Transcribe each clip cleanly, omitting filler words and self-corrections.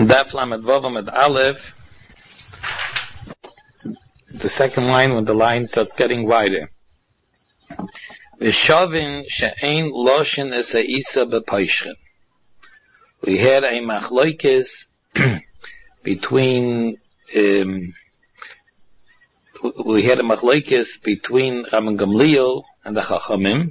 And Daf Lamed Vav Amud Aleph, the second line when the line starts getting wider. V'shavin she'ein loshin es ha'isa b'paishrin. We had a machloikis between Rabban Gamliel and the Chachamim.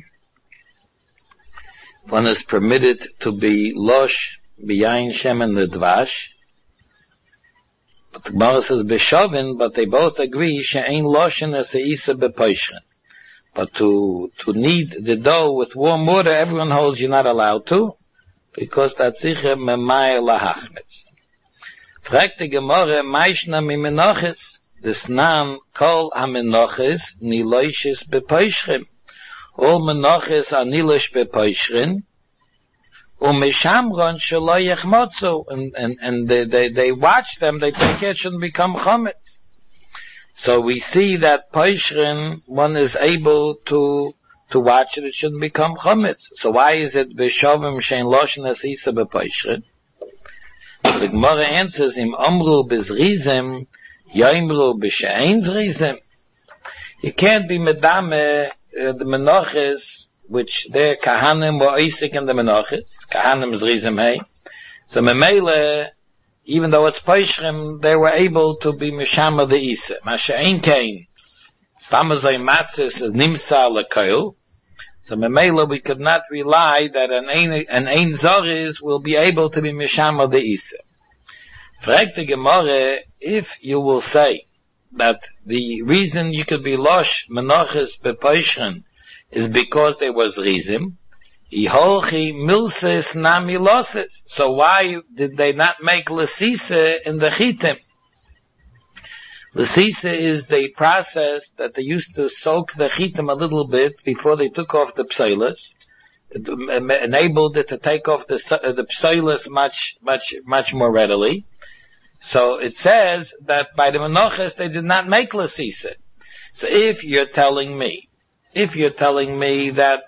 One is permitted to be losh b'yayin shemen l'dvash. But the Gemara says b'shavin, but they both agree she'ein loshin es ha'isa b'paishrin. But to knead the dough with warm water, everyone holds you're not allowed to, because that's sicher memay lahachmetz. Fragt die Gemara, meishna mi menoches, des nan kol ha-menoches niloishes bepoishrim. All menoches are nilosh bepoishrim, umeshamron shelo yechmotzu, and they watch them, they think it shouldn't become chometz. So we see that poishrin, one is able to watch it shouldn't become chometz. So why is it b'shavim shein loshin es isa b'poishrin? The Gemara answers, im omru b'zrizim, yoimru b'she'ein zrizim. You can't be medame the menoches, which their kahanim were oisik in the menoches, kahanim zrizim hey. So memele, even though it's poishrim, they were able to be mishama the isa. Masha'ein kain, stamazay matzis is nimsa lekoil. So memele, we could not rely that an ein zoriz will be able to be mishama the isa. Fragt the Gemara, if you will say that the reason you could be losh menoches bepoishrin is because there was rizim, iholchi milses nami losses. So why did they not make lesisa in the chitim? Lesisa is the process that they used to soak the chitim a little bit before they took off the psoilas. It enabled it to take off the psoilas much more readily. So it says that by the menoches they did not make lesisa. So if you're telling me that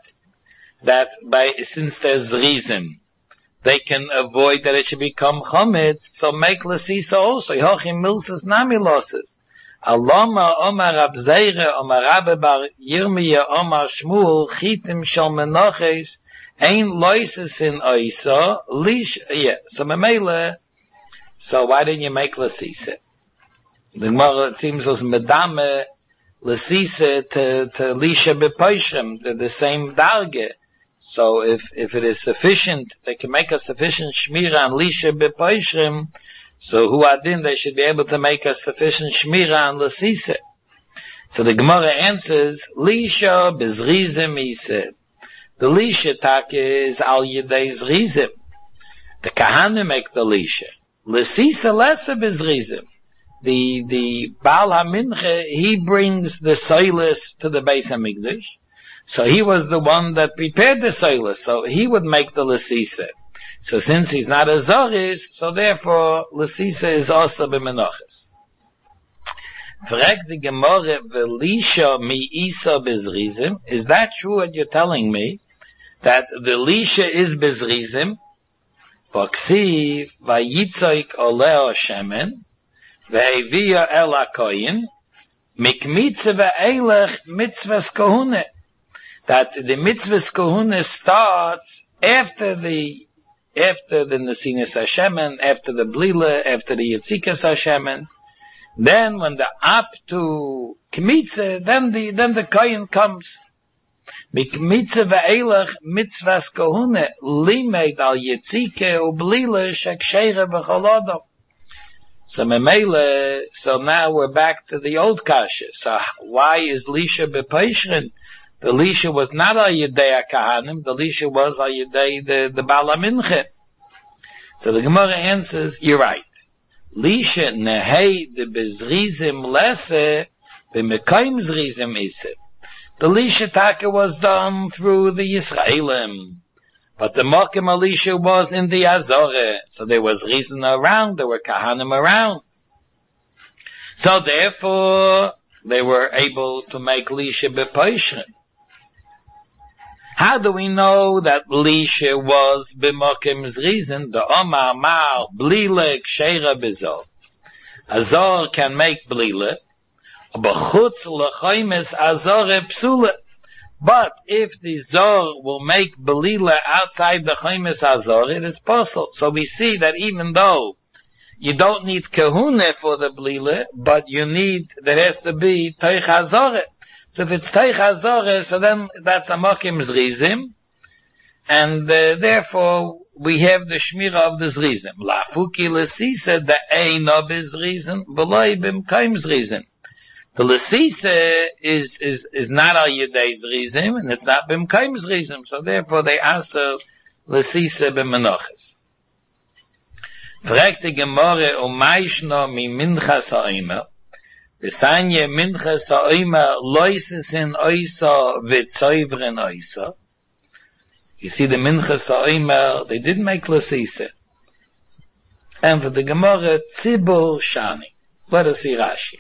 since there's rizim, they can avoid that it should become chometz, so make lesisa also. Yochim milsus nami losses. Aloma Omar Rab Zeira Omar Rabbe Bar Yirmiyah Omar Shmuel Chitim Shal Menoches Ein Loises in Oisa Lish. Yeah. So memele. So why didn't you make lesisa? The Gemara, it seems, was medame lesisa to lisha bepoishrim, the same darge. So if it is sufficient, they can make a sufficient shmira on lisha bepoishrim, so who adin, they should be able to make a sufficient shmira on lesisa. So the Gemara answers, lisha bezrizim isa. The lisha tak is al yedei zrizim. The kahanim make the lisha. Lesisa lesa bezrizim. The Baal HaMinche, he brings the soilus to the Beis HaMikdash. So he was the one that prepared the soilus. So he would make the lesisa. So since he's not a zoris, so therefore lesisa is also b'menoches. Frag the Gemara v'lisha mi isa bezrizim. Is that true what you're telling me? That the lisha is bezrizim? V'ksiv v'yitzoik oleo shemen v'hevia el hakoyin mikmitze v'eilech mitzvahs kohune. That the mitzvahs kohune starts after the Nesinas Hashemen, after the Blila, after the Yitzikas Hashemen. Then when the up to Kmitze, then the Koyin comes. Mikmitze ve'elach mitzvahs kohune limeid al Yitzike u'blila sheksheire b'cholodo. So memele, so now we're back to the old kasha. So why is lisha bepoishrin? The lisha was not al yedei kahanim. The lisha was al yedei the Baal HaMinche. So the Gemara answers, you're right. Lisha nehei de bezrizim lese b'mekayim zrizim isib. The lisha taka was done through the Yisraelim. But the Mokim Alisha was in the Azore. So there was reason around, there were Kahanim around. So therefore, they were able to make Lisha bepoishrin. How do we know that Lisha was b'mokim's reason? The Omar Mar blile k'sheira b'zor. A zor can make blile, but chutz l'choimes azore psule. But if the zor will make blile outside the choimes azor, it is possible. So we see that even though you don't need kahune for the blile, but there has to be teich azore. So if it's teich azore, so then that's a mokim's rizim, and therefore we have the shmira of the zrizim. Lafuki lesisa, the ein of his reason, beloy b'mkayim's reason. The lesisa is not al yedei's rizim, and it's not b'mkayim's rizim, so therefore they answer lesisa b'menoches. Fragt die Gemorre maishno mi minchas ha'omer, Sanye minchas ha'omer loises in oisa v'tzoivren oisa. You see the minchas ha'omer, they didn't make lesisa. And for the Gemara, tzibur shani. Let us see Rashi.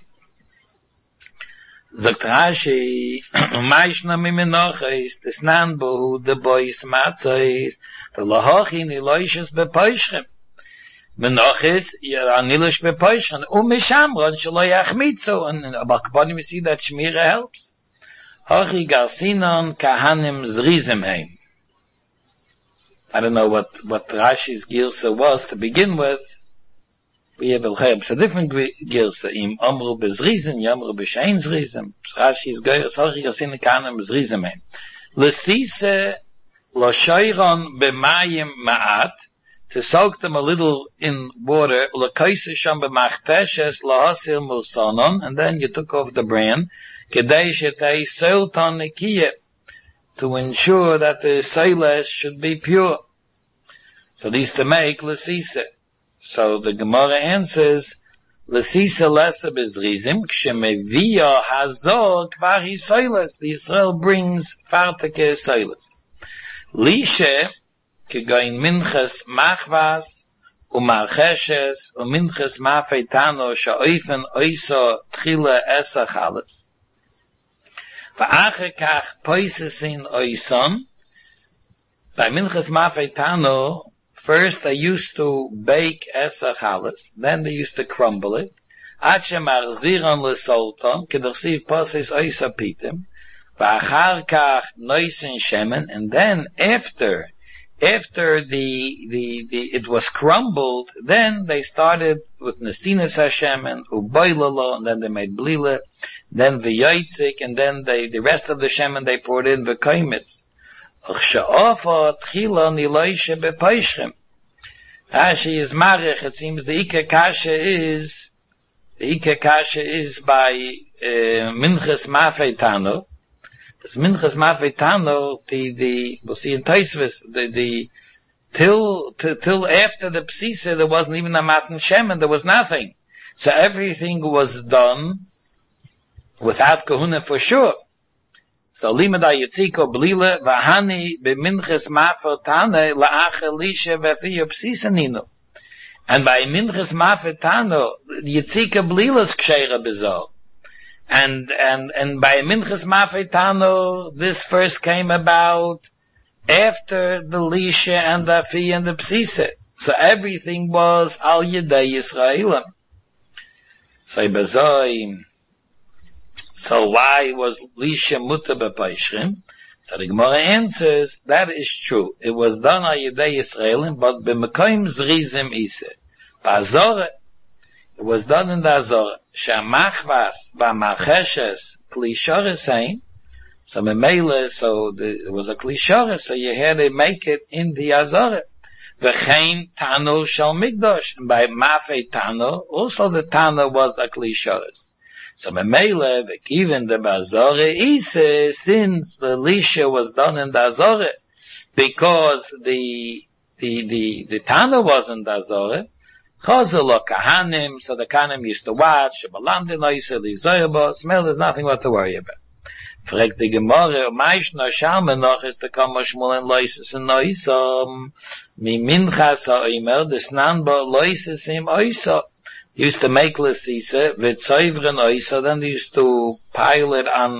Zogt Rashi, maishna mi menoches, desnan bohu de bois matzois, v'lohochin iloishes bepoishchem. Menoches, anilish bepoishchem, u'mishamron shelo yachmitzu, and Bakbani we see that Shmira helps. Hochi garsinon kahanim zrizim heim. I don't know what Rashi's girsa was to begin with. We have a different girsa. Im amru bezrizim, yamru b'shein zrizim. Rashi's girsa, hochi garsinon kahanim zrizim heim. Lesise lo shoiron b'mayim ma'at, to soak them a little in water, l'koise sham b'machteshes lahasir musanon, and then you took off the bran, kedei shetei seilton nikiyeh, to ensure that the seiles should be pure. So these to make lesisa. So the Gemara answers, lesisa lesa bezrizim, kshemeviyah hazor kvari seiles. The Yisrael brings farteke seiles. Lishe, kegoin minches machvas, umarcheshes, minches mafeitano, sha'oifen oiso tchile esa chales. Va'ache kach poisesin oison. By minches mafeitano, first they used to bake esa chales, then they used to crumble it. Ache marziron lesolton, kedachsiv poses oisa pitim. Va'achar kach noisin shemen, and then after it was crumbled, then they started with Nestinas Hashem and Ubailalo, and then they made Blila, then V'yotzik, and then the rest of the Shemen they poured in V'koimitz. Uchsha'ofa tchila niloishe bepoishchem. Rashi is marich, it seems the Ike Kasha is by Minches Mafeitano. This Minchas Mafeitano, we'll see in Tosfos, till after the Psisa, there wasn't even a Matan Shemen, there was nothing. So everything was done without Kahuna for sure. So Limada Yitziko Blila, Vahani, B'Minchas Mafeitano, La'ache Lisha, V'Fiyo Psisa Nino. And by Minchas Mafeitano, Yitzika Blila's Ksheira B'Zor. And by Minchas Mafeitano, this first came about after the Lisha and the Afi and the Psisa. So everything was Al Yedei Yisraelim. So why was Lisha Muta B'Paishrim? So the Gemara answers, that is true. It was done Al Yedei Yisraelim, but B'Mekoim Zrizim Ise. Ba'Azorah, it was done in the Azorah. Shamachvas ba'marcheshes klishores hein. So memele, it was a klishores, so you had to make it in the Azorah. V'chein tano shal migdosh. And by mafei tano, also the tano was a klishores. So memele, even the Azorah ise, since the lisha was done in the Azorah, because the tano was in the Azorah, Chazal kahanim, so the kahanim used to watch, Shabalam denoise, Lizoyabo, smell, there's nothing what to worry about. Fragt the Gemara, Maishna Shalmenoch is to come Shmuel and Loises and Noisom, Mi Minchas ha'omer, Desnan bo Loises im Oisa. Used to make Lesisa, V'tzoivren Oisa, then they used to pile it on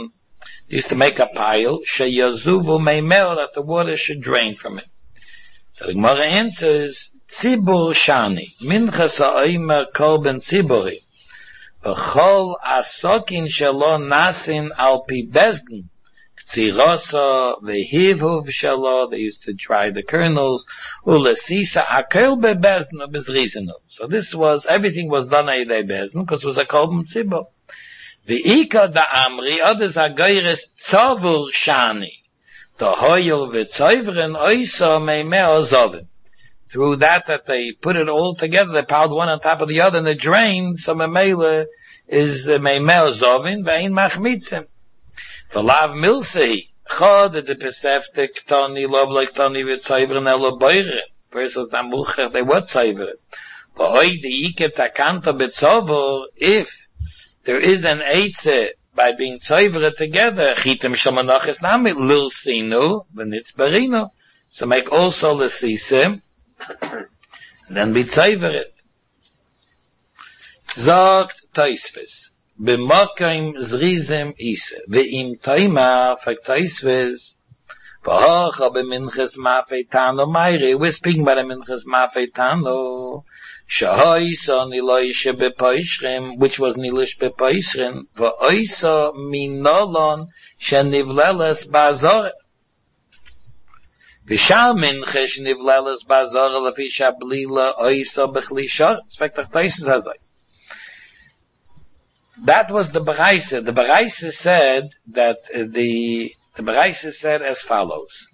They used to make a pile, sheyazuvu meimel, that the water should drain from it. So the Gemara answers, Tzibur Shani, Minchas ha'omer korban tziburi, v'chol asokin shelo nasin al pi bezdin, k'tzirosa v'hivhuv shelo, they used to dry the kernels, u'lesisa akel bebezdin u'bezrizinu. So this was, everything was done at a bezdin, because it was a korban tzibur. V'ika da amri, others are goyres tzavur shani, the hoyel v'tzayvren oisa meimeh ozovim. Through that they put it all together, they piled one on top of the other, and it drained, so memela is meimeh ozovim, v'ein machmitzim. V'lav milsehi, chod de pesefte ktoni, lov like toni v'tzayvren elo boire. First of the they were tzayvren. V'oi the ike takanta b'tzavur, if there is an eitze by being tzayvre together, chitem shamanachis nami, lil sinu, v'nitz barino. So make also the sisim, then be tzayvre it. Zogt Tosfos, b'mokim zrizim ise, v'im toima fak Tosfos, v'hocha b'minches mafei tano mayri, we're speaking about a minches mafei tano, Shahoisa niloisha bepoishrim, which was nilish bepoishrim, v'oisa minolon shenivleles ba'azore. V'shal minchesh nivleles ba'azore lefi shablila oisa b'chli shoretz. That was the Baraisa. The Baraisa said that the Baraisa said as follows.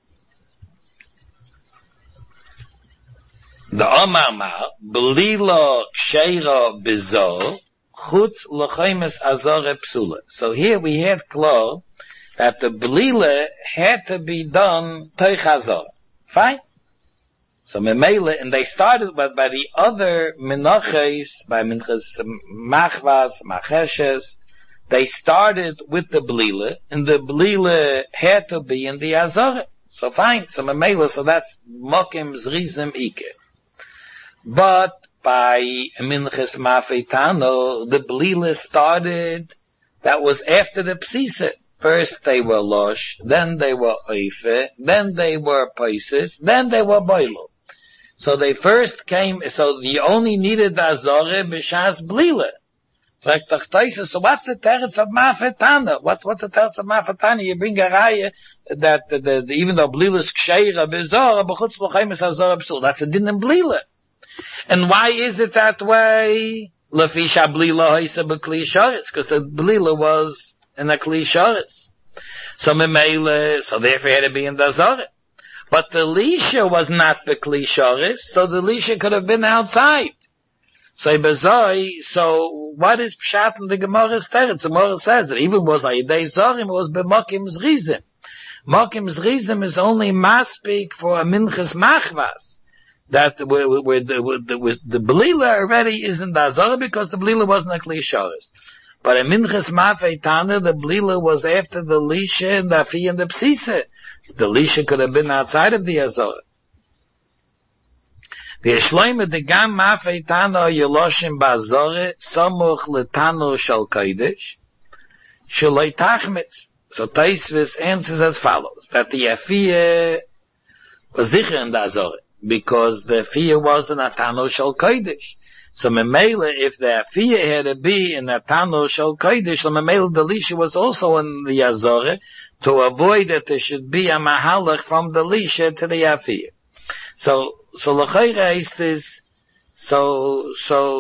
The Omar Belila Ksheira Bizor Chutz L'chaimes Azore Psula. So here we had klar that the Belila had to be done Teich Azor. Fine. So Memele, and they started by the other Menachos, by Minchas Machvas, Macheshes, they started with the Belila, and the Belila had to be in the Azor. So fine. So Memele, so that's Mokim Zrizim Ike. But by Minchas Mafei Tano, the Belila started, that was after the Psisa. First they were Losh, then they were Oife, then they were Paisis, then they were Boilo. So they first came, so you only needed the Azore b'shas Belila. So what's the teretz of Mafei Tano? What's the teretz of Mafei Tano? You bring a raya that even though Belila is Ksheira B'Zor, b'chutz l'chaimes Azore B'Sul. That's a din in Belila. And why is it that way? Lefisha blila hoisa b'kli sharetz, because the blila was in a kli sharetz. So memele, so therefore it had to be in the Azore. But the lisha was not b'kli sharetz, so the lisha could have been outside. So bezoi, so what is pshat in the Gemara's teretz? The Gemara says that even was ayidei zorim, it was b'mokim zrizim. Mokim zrizim is only maspik for a minchas machvas. That where the Belila already is in the Azora because the Belila wasn't a Kli Sharetz. But in Minchas Mafei Tana, the Belila was after the Lisha and the Afi and the Psisa. The Lisha could have been outside of the Azora. The Yeshloime de Gam Mafei Tana Yeloshim Ba'Azore Samuch Letano Shal Kodesh Shaloi Tachmitz. So Tosfos answers as follows, that the Afi was sicher in the Azora, because the fear was an Atano Shal Kodesh. So Memele, if the fear had to be in Atano Shal Kodesh, so Memele the Lisha was also in the Azore, to avoid that there should be a Mahalach from the Lisha to the Afir. So L'chayra is this, so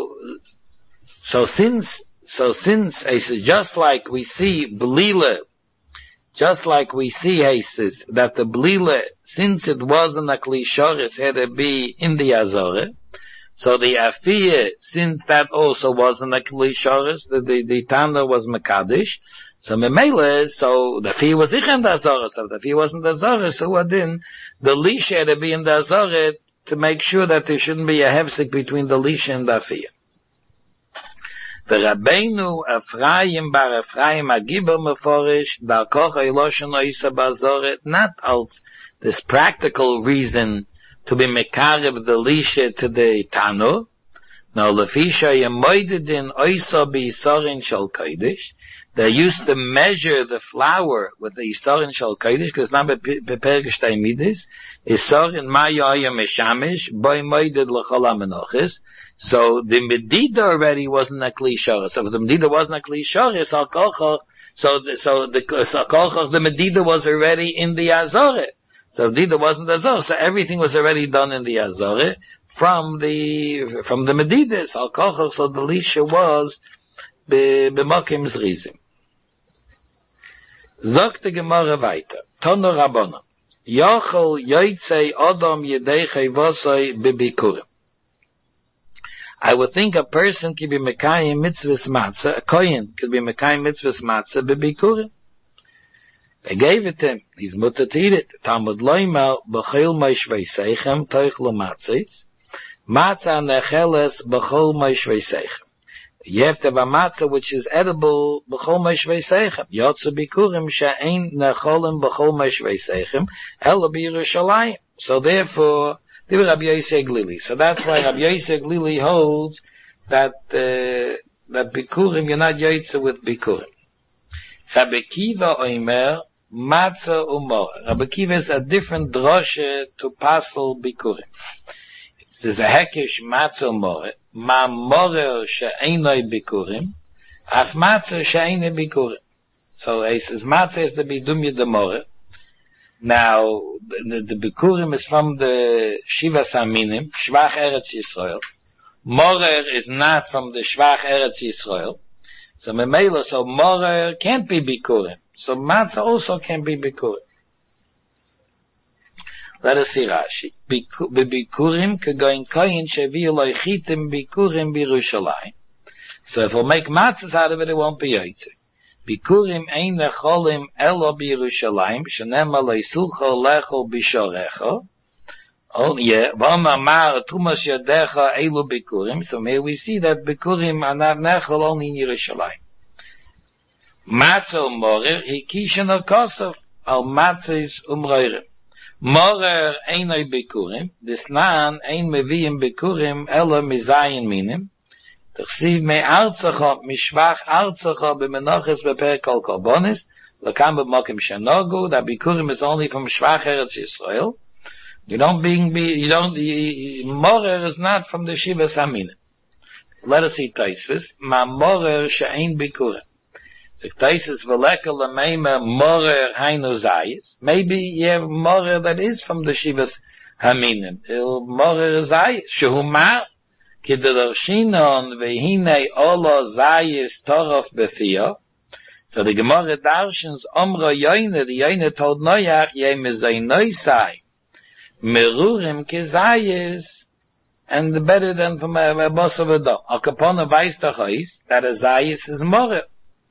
since it's just like we see Belila, just like we see Hasis, that the Belila, since it wasn't a Kli Sharetz, had to be in the Azore. So the Afiyah, since that also wasn't a Kli Sharetz, the Tana was Mekadesh. So Memele, so the Afiyah was ich in the Azore. So the Afiyah wasn't the Azore, so then the Lisha had to be in the Azore to make sure that there shouldn't be a hefsek between the Lisha and the Afiyah. The Rabbeinu Ephraim bar Ephraim Agiber Meforish Darkoch Eiloshen Oisa Bazore, not als this practical reason to be mekarev the Lisha to the Tano, Now, Lefisha Yemoidedin Oisa B'isarin Shal Kodesh. They used to measure the flour with the Isarin Shal Kodesh, because now Bepergeshtei Midis, Isarin Ma'yaya Meshamish, Boi Moided L'chol HaMenochis. So the Medida already wasn't a Kli Shoris. So if the Medida wasn't a Kli Shoris, the Medida was already in the Azorah. So Medida wasn't the Azorah. So everything was already done in the Azorah from the Medidas. So the Lisha was b'mokim zrizim. Sagt die Gemara weiter. Tono Rabbanan. Yochel yoitzei Adam yedei vosoi bebikurim. I would think a person could be mekayim mitzvahs matzah, a kohen could be mekayim mitzvahs matzah bebikurim. They gave it to him. He's mutter to eat it. Talmud loimal b'chol moishvei seichem toichlo matzahs. Matzah necheles b'chol moishvei seichem. You have to have a matzah which is edible b'chol moishvei seichem. Yotze bikurim she'ein necholim b'chol moishvei seichem ela b'Yerushalayim. So therefore, Rabbi Yosef Glili. So that's why Rabbi Yosef Glili holds that bikurim you're not yotze with bikurim. Rabbi Kiva oimer matzah umor. Rabbi Kiva is a different droshe to pasel bikurim. There's a hekesh matzah umor. Ma morer she'einoi bikurim, af matzah she'einoi bikurim. So he says matzah is to be dumya de morer. Now the bikurim is from the Shiva Saminim, Shvach Eretz Yisrael. Morer is not from the Shvach Eretz Yisrael. So memela, so morer can't be bikurim. So matzah also can be bikurim. Let us see Rashi. Bikurim kegoin koyin shevi lo chitim bikurim b'Yerushalayim. So if we'll make matzahs out of it, it won't be yotze. Bikurim ein necholim elo b'Yerushalayim, shenema lo yisucho lechol b'shorecho. Oh yeah, v'omar mar tumas yadecha elu bikurim. So here we see that bikurim are not nechol only in Yerushalayim. Matzah umorer hikishen al kosov al matzahs umroirim. Morer einoi bikurim, desnan ein meviim bikurim ela mizayin minim, tachsiv me arzacha mishvach arzacha b'menoches beperek kol korbonis, lakam b'mokim shenogu, that bikurim is only from Shvach Eretz Yisrael. Morer is not from the Shiva Saminim. Let us see Taisvis, ma morer she'ein bikurim. Maybe you have morer that is from the Shivas Haminim. Morer zayis, shehumar, kidershinon vehine olo zayis torof befiyah. So the Gemara darshans omra yoyne, the yoyne told Noach, yemezay noisai, merurim kezayis, and better than from a boss of a dog. Akapona weiß doch that a zayis is morer.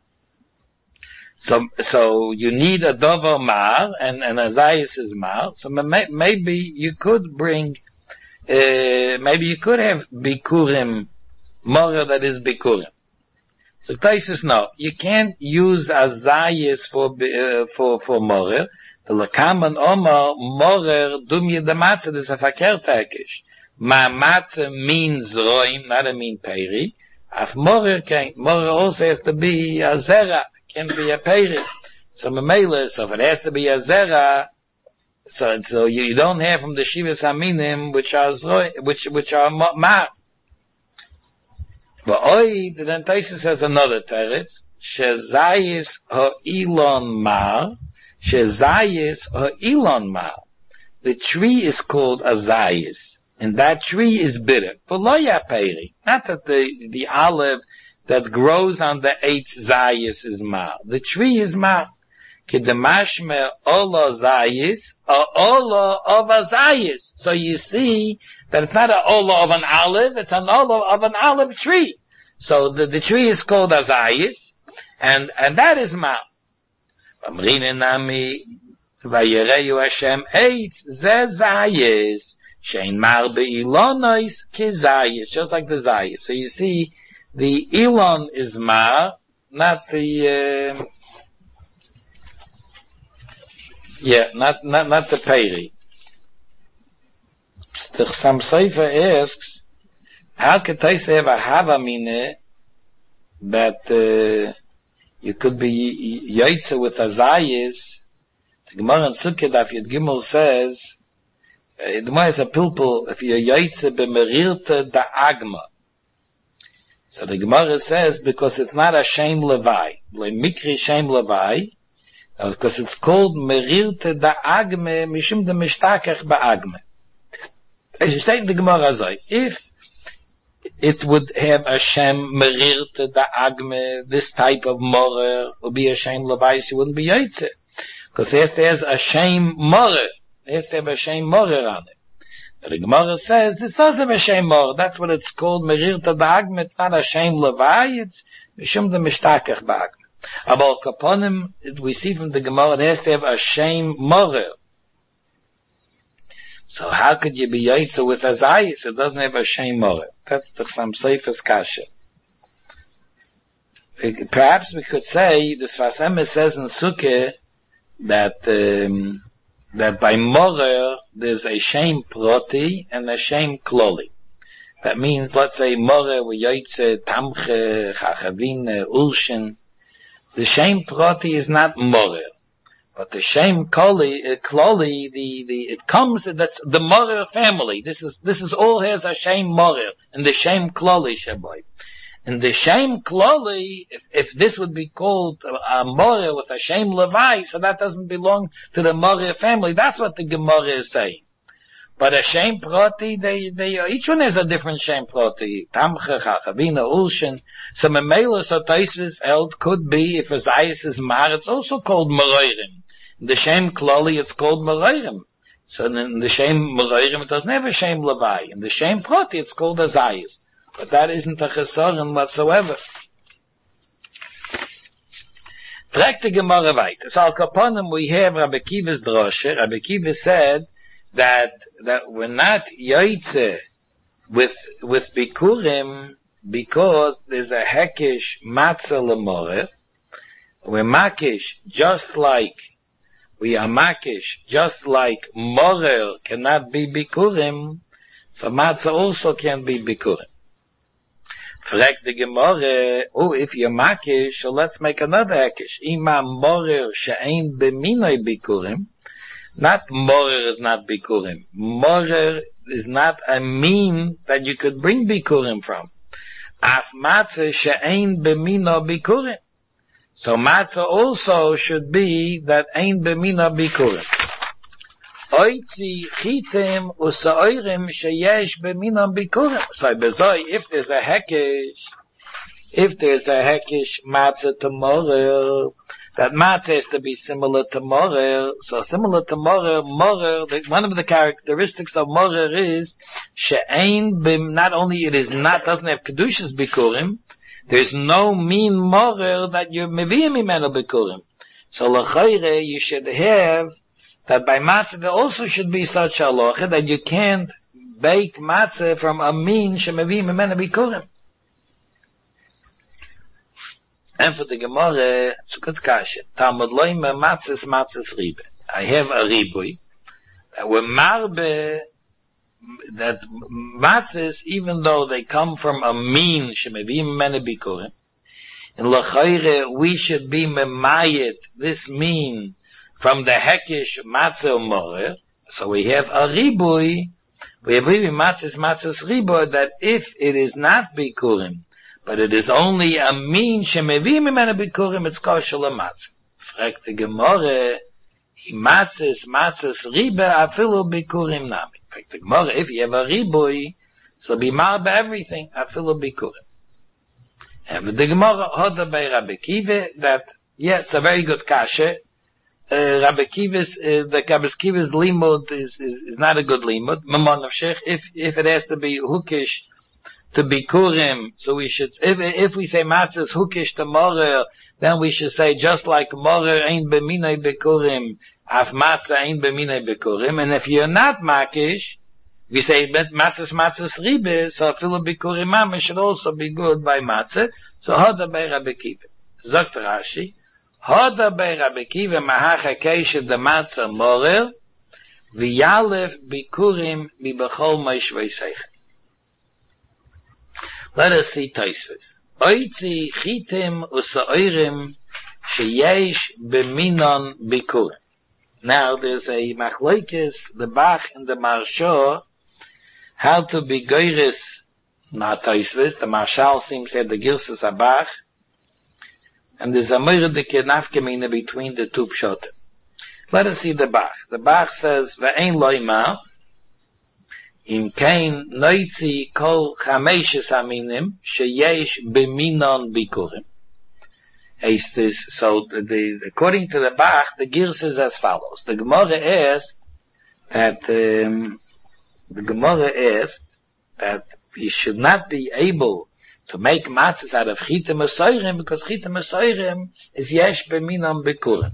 So you need a dover mar, and a zayis is mar, so maybe you could bring, maybe you could have bikurim, morer that is bikurim. So Taisus, no, you can't use a zayis for morer. The lakaman omar, morer, dumye de matzah, is a fakir takish. Ma matzah means roim, not a mean peri. Af morer also has to be a zera. Can be a peirit. So memela, so if it has to be a zera, so you don't have from the Shivas Haminim, which are mar. But oid, then Taisus has another teretz, shezayis ha'ilon mar, shezayis ha'ilon mar. The tree is called a zayis, and that tree is bitter. For loya peri, not that the olive that grows on the eighth zayis is mar. The tree is mar. Kedemashme ola zayis, ola of a zayis. So you see that it's not an ola of an olive, it's an ola of an olive tree. So the tree is called a zayis, and that is mar. Amrine nami, vayereyu Hashem eitz ze zayis, shein mar be'ilonois ke zayis, just like the zayis. So you see, the Elon is mar, not the, not the peri. Some Sefer asks, how could Taisa have a Havamine that you could be Yaitze with Azayis? The Gemara in Sukkah Daf Yud Gimel says, the Gemara is a pilpul, if you're Yaitze b'merirte da agma. So the Gemara says, because it's not a Shem Levai, like Mikri Shem Levai, because it's called merirte da agme, mishum de mishtakach ba agme. As you state in the Gemara Zay, if it would have a Shem merirte da agme, this type of morer would be a Shem Levai, she wouldn't be Yaitze. Because it has a Shem morer. It has to have a Shem morer on it. The Gemara says, this doesn't have a Shem morer. That's what it's called, merirte da agme. It's not a Shem Levai, it's mishum de mishtakach ba agme. But kaponim, we see from the Gemara, it has to have a Shem morer. So how could you be Yaitze with Azayis? It doesn't have a Shem morer. That's the some safest kasha. Perhaps we could say, the Sfas Emes says in Sukkah, that by morer, there's a Shem proti and a Shem kloli. That means, let's say, morer, we Yaitze, tamche, chachavin, ulshin. The Shem proti is not morer. But the Shem kloli, it comes, that's the morer family. This is all has a Shem morer, and the Shem kloli shaboy. And the Shem kloli, if this would be called a morer with a Shem levai, so that doesn't belong to the morer family. That's what the Gemara is saying. But a Shem proti, they each one has a different Shem proti. Tamche, chachavina, ulshin. So memela, so Taisvis held, could be, if Azayis is mar, it's also called moreirim. The Shem kloli, it's called moreirim. So in the Shem moreirim, it doesn't have a Shem levai. In the Shem proti, it's called Azayis. But that isn't a chesaron whatsoever. Fragt the Gemara weiter. So al kaponim we have Rabbi Kiva's droshe. Rabbi Kiva said that we're not Yaitze with Bikurim because there's a hekish matzah lemorer. We're makish just like morer cannot be Bikurim, so matzah also can be Bikurim. Fragt the Gemara, if you're makish, so let's make another hekish. Ima morer she'ein b'minoi bikurim. Not morer is not bikurim. Morer is not a mean that you could bring bikurim from. Af matzah she'ein b'mino bikurim. So matzah also should be that ein b'mino bikurim. Oitzi chitim usa'oirim sheyesh b'minam bikurim. So bezoi, if there's a hekish matzah to morer, that matzah has to be similar to morer. So similar to morer, one of the characteristics of morer is she'ein bim, not only it is not, doesn't have kedushas bikurim, there's no mean morer that you're meviyim imenu bikurim. So l'chayre, you should have that by matzah there also should be such halacha that you can't bake matzah from a mean shemavim imena bikurim. And for the Gemara, it's a good kasha. Talmud loyme matzahs ribe. I have a ribui that we're marbe that matzahs, even though they come from a mean shemavim imena bikurim, in l'chayre we should be memayit this mean from the hekish matzah morer. So we have a ribui, we have matzahs ribui, that if it is not bikurim, but it is only a mean shemevim imena bikurim, it's kosher lematzah. Fragt the Gemara, matzahs ribe afilu bikurim nami. Fragt the Gemara, if you have a ribui, so be marbe everything afilu bikurim. And the Gemara hoda by Rabbi Kiva that it's a very good kasha. Rabbi Kiva's limud is not a good limud. Mamon of Sheikh, if it has to be hukish to bikurim, so we should, if we say matzah is hukish to morer, then we should say just like morer ain't b'minei bikurim, af matzah ain't b'minei bikurim, and if you're not makish, we say matzahs ribe, so afilu bikurim mama should also be good by matzah. So hoda by Rabbi Kiva. Zogt Rashi, hoda by Rabbi Kiva mahacha keishe de matzah morer, v'yalef bikurim mi b'chol meishvei seichel. Let us see Tosfos. Oitzi chitim usa'orim sheyesh b'minon bikurim. Now there's a machlokes, the Bach and the Maharsha, how to be goyres, not Tosfos. The Marshal seems to have the Girsas Bach, and there's a moirdike nafkamina between the two pshotim. Let us see the Bach. The Bach says, "Ve'ein loima im kein noitzi kol chameshes aminim sheyesh b'minon bikurim." So according to the Bach, the Girs is as follows. The Gemara asks that you should not be able to make matzahs out of chita mesoirim, because chita mesoirim is yesh b'minon bikurim.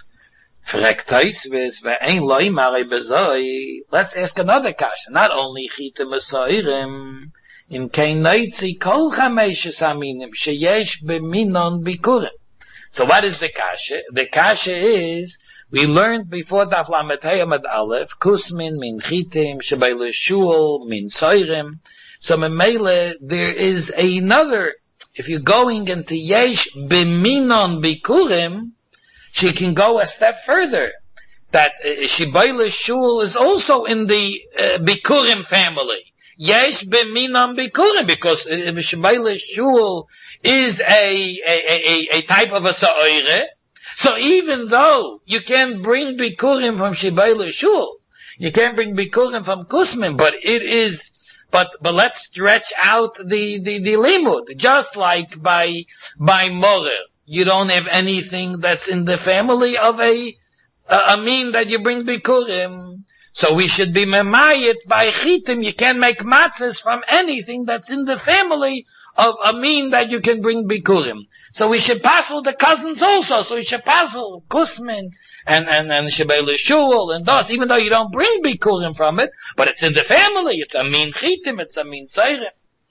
Let's ask another question. Not only chita mesoirim, in kein noitzi kol chameshes aminim sheyesh b'minon bikurim. So what is the kasha? The kasha is, we learned before Daf Lamed Hey Amud Aleph, kusmin min chitim shebei shul min soirim. So memele, there is another, if you're going into yesh b'minon bikurim, she can go a step further. That shebei shul is also in the bikurim family. Yesh b'minon bikurim, because shebei shul is a type of a sa'ire. So even though you can bring bikurim from shebei shul, you can bring bikurim from kusmin, but it is, but let's stretch out the limud. Just like by morer, you don't have anything that's in the family of a mean that you bring bikurim. So we should be memayit by chitim. You can't make matzahs from anything that's in the family of a mean that you can bring bikurim. So we should passel the cousins also. So we should passel kusmin and shebei shul and those, even though you don't bring bikurim from it, but it's in the family. It's a mean chitim. It's a mean seirim.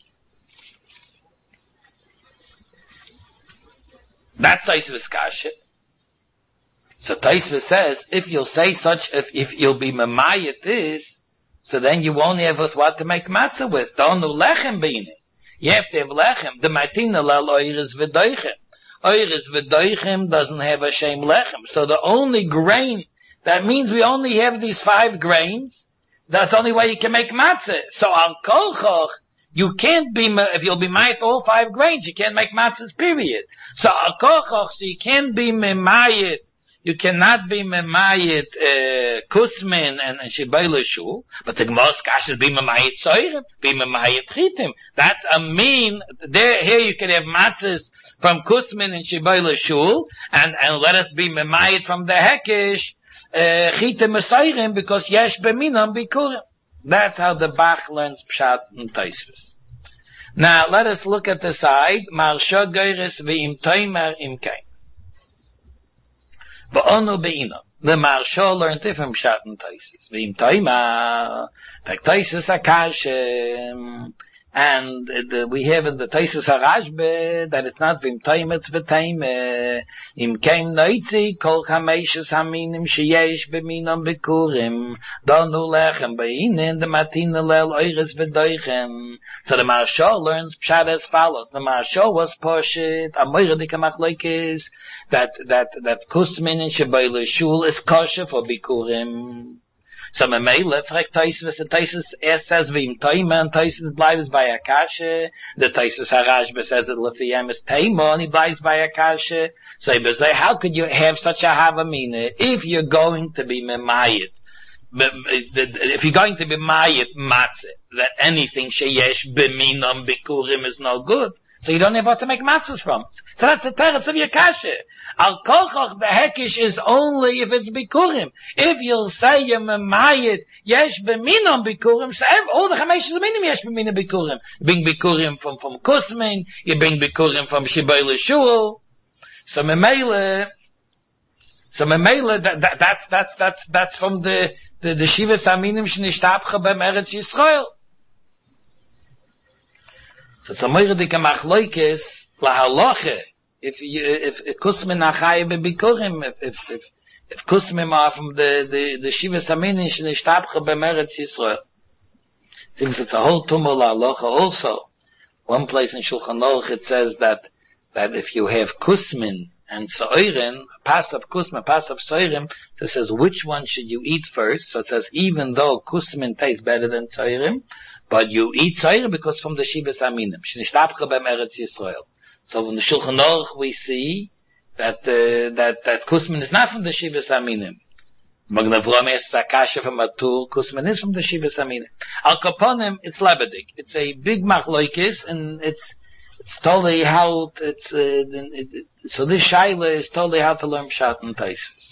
That's Tosfos kasha. So Tosfos says, if you'll say such, if you'll be memayit this, so then you won't have us what to make matzah with. Donu lechem b'ine. You have to have lechem. The matina lal oiris v'doichem. Oiris v'doichem doesn't have a shem lechem. So the only grain, that means we only have these 5 grains. That's the only way you can make matzah. So al kolchoch, you can't be, if you'll be mayit all 5 grains, you can't make matzahs, period. So al kolchoch, so you can't be memayit. You cannot be memayit kusmin and shebei shul, but the Gemara's kasha is be memayit soirim, be memayit chitim. That's a mean. There, here you can have matzahs from kusmin and shebei shul, and let us be memayit from the hekesh chitim soirim, because yesh b'minon bikurim. That's how the Bach learns pshat and Tosfos. Now let us look at the side. Maharsha goyres v'im toimer im kain. Ba'onu be'ina. The Maharsha learned it from Pshat and Tosfos. V'im toima, like Tosfos HaKashem, and we have in the Tosfos HaRashbe that it's not v'im toima, it's v'toima. Im keim noitzi, kol chameshes haminim sheyesh b'minon bikurim, donu lechem be'inin, the matina lel oiris v'doichem. So the Maharsha learns Pshat as follows. The Maharsha was Poshit, a moirdike machlokes, that kusmin and shebei shul is kosher for bikurim. So memele fragt Tosfos, the Tosfos says v'im toima, and Tosfos bleibt by a kasha. The Tosfos HaRashbe says that lefiyem is teima, and he bleibt by a kasha. So he says, how could you have such a havamina if you're going to be memayit? If you're going to be mayit matzah, that anything sheyesh b'minon bikurim is no good. So you don't have what to make matzahs from. So that's the teretz of your kasha. Al kolchoch the hekish is only if it's bikurim. If you'll say you're memayit yesh b'minon bikurim, so all the chameshes minim yesh b'minon bikurim. You bring bikurim from kusmin, you bring bikurim from shebei shul. So memele, that's from the shivas aminim shnishtabcha b'em Eretz Yisrael. So it's a moirdike machlokes lahaloche. If kusmin achai b'bikurim, if kusmin are from the shivas aminim shnishtabcha b'em Eretz Yisrael, seems it's a whole tumul lahaloche also. One place in Shulchan Aruch it says that if you have kusmin and soirim, pas of kusmin, pas of soirim, so it says which one should you eat first. So it says even though kusmin tastes better than soirim, but you eat soirim because from the Shivas Aminim. Shnishtabcha b'em Eretz Yisrael. So in the Shulchan Aruch we see that kusmin is not from the Shivas Aminim. Magen Avraham asks Akasha from Atur, kusmin is from the Shivas Aminim. Al Kaponim, it's Lebedik. It's a big machlokes, and it's totally how so this shaila is totally how to learn Pshat and Taisus.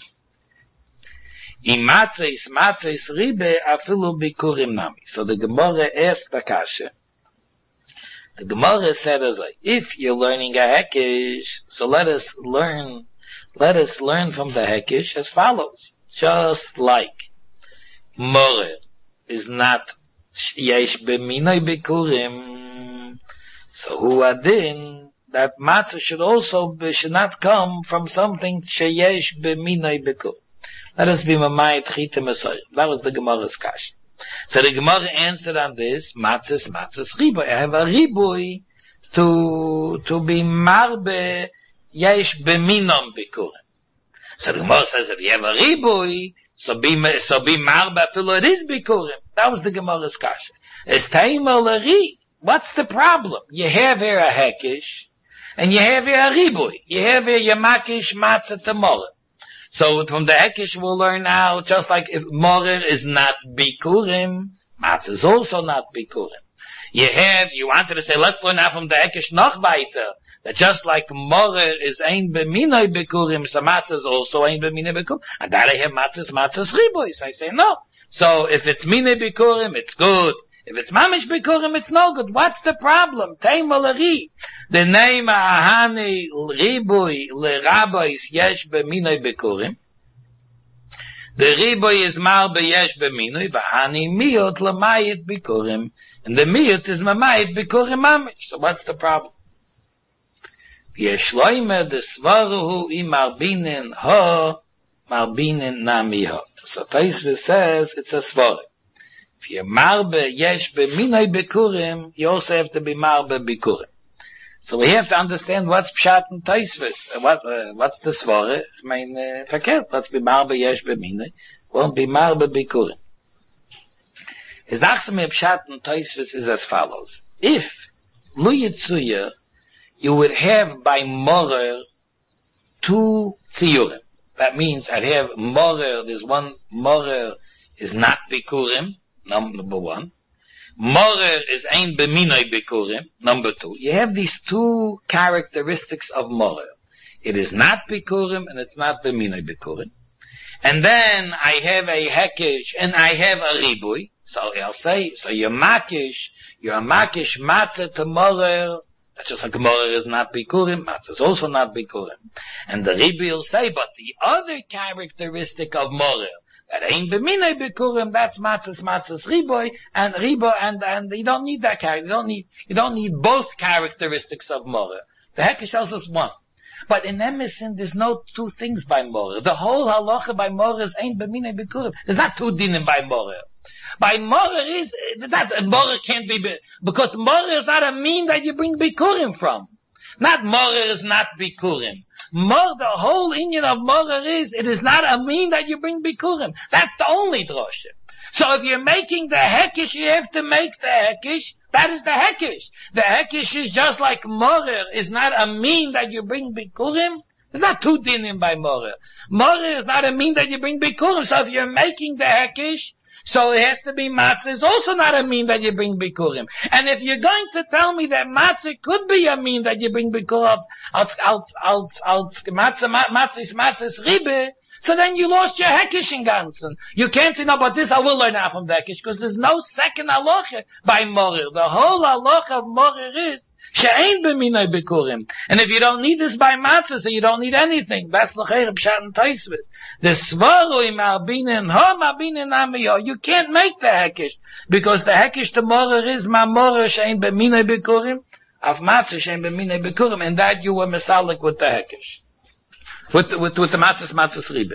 Matzes ribe afilu bikurim nami. So the Gemara asked Akasha. The Gemara said as if you're learning a hekesh, so let us learn from the hekesh as follows. Just like morer is not yesh b'minay bikurim, so hu adin that matzah should not come from something sheyesh b'minay bikurim. Let us be mamayit chitim esoyim. That was the Gemara's question. So the Gemara answered on this, matzahs riboy. I have a riboy to be marbe yesh b'minam bikurim. So the Gemara says if you have a riboy, so be marbe afilo it is bikurim. That was the Gemara's kasha. It's taimah l'ri. What's the problem? You have here a hekish, and you have here a riboy. You have here yamakish matzah tomorrow. So from the hekish we'll learn now, just like if morer is not bikurim, matzah is also not bikurim. You wanted to say, let's learn now from the hekish noch weiter, that just like morer is ein b'minay bikurim, so matzah is also ein b'minay bikurim, and that I have matzahs ribois. I say no. So if it's minay bikurim, it's good. If it's mamish bikurim, it's no good. What's the problem? Teima l'ri. The name ahani ribui l'rabois yesh b'minay bikurim. The ribui is mar b'yesh b'minay, v'ahani miyot l'mayit bikurim. And the miyot is mamayit bikurim mamish. So what's the problem? Yeshloime the svaruhu I marbinin ha, marbinin nami ha. So Taisvis says it's a svar. If you're marbe yesh b'minay bikurim, you also have to be marbe bikurim. So we have to understand what's pshat and Taisvis. What's the svar? I mean, verkehrt. Let's be marbe yesh b'minay. Won't be marbe bikurim. His nachsame pshat and Taisvis is as follows. If lu yitzuya, you would have by morer 2 tziyurim. That means I'd have morer, there's one morer is not bikurim, number 1. Morer is ein b'minay bikurim, number 2. You have these 2 characteristics of morer. It is not bikurim and it's not b'minay bikurim. And then I have a hekesh and I have a ribui. So I'll say, so you're makish matzah to morer. That's just like morer is not bikurim, matzah is also not bikurim. And the Rebbe will say, but the other characteristic of morer, that ain't b'minay bikurim, that's matzah's riboy, and you don't need that character. You don't need both characteristics of morer. The hekesh tells us one. But in Emerson, there's no 2 things by morer. The whole halacha by morer is ain't b'minay bikurim. There's not 2 dinim by morer. By morer is that morer can't be because morer is not a mean that you bring bikurim from. Not morer is not bikurim. The whole union of morer is it is not a mean that you bring bikurim. That's the only drosha. So if you're making the hekish, you have to make the hekish. That is the hekish. The hekish is just like morer is not a mean that you bring bikurim. There's not 2 dinim by morer. Morer is not a mean that you bring bikurim. So if you're making the hekish, so it has to be matzah. It's also not a mean that you bring bikurim. And if you're going to tell me that matzah could be a mean that you bring bikurim, matzah is ribe, so then you lost your hekish in ganzen. You can't say, no, but this I will learn out from the hekish, because there's no second halacha by morer. The whole halacha of morer is she'ein b'minay bikurim. And if you don't need this by matzah, so you don't need anything. That's l'cheir pshat and taisvis. The svaru im arbinin ha marbinin amiyo. You can't make the hekish, because the hekish to morer is ma morer she'ein b'minay bikurim, av matzah she'ein b'minay bikurim, and that you were mesalik with the hekish. With the matzah's ribe.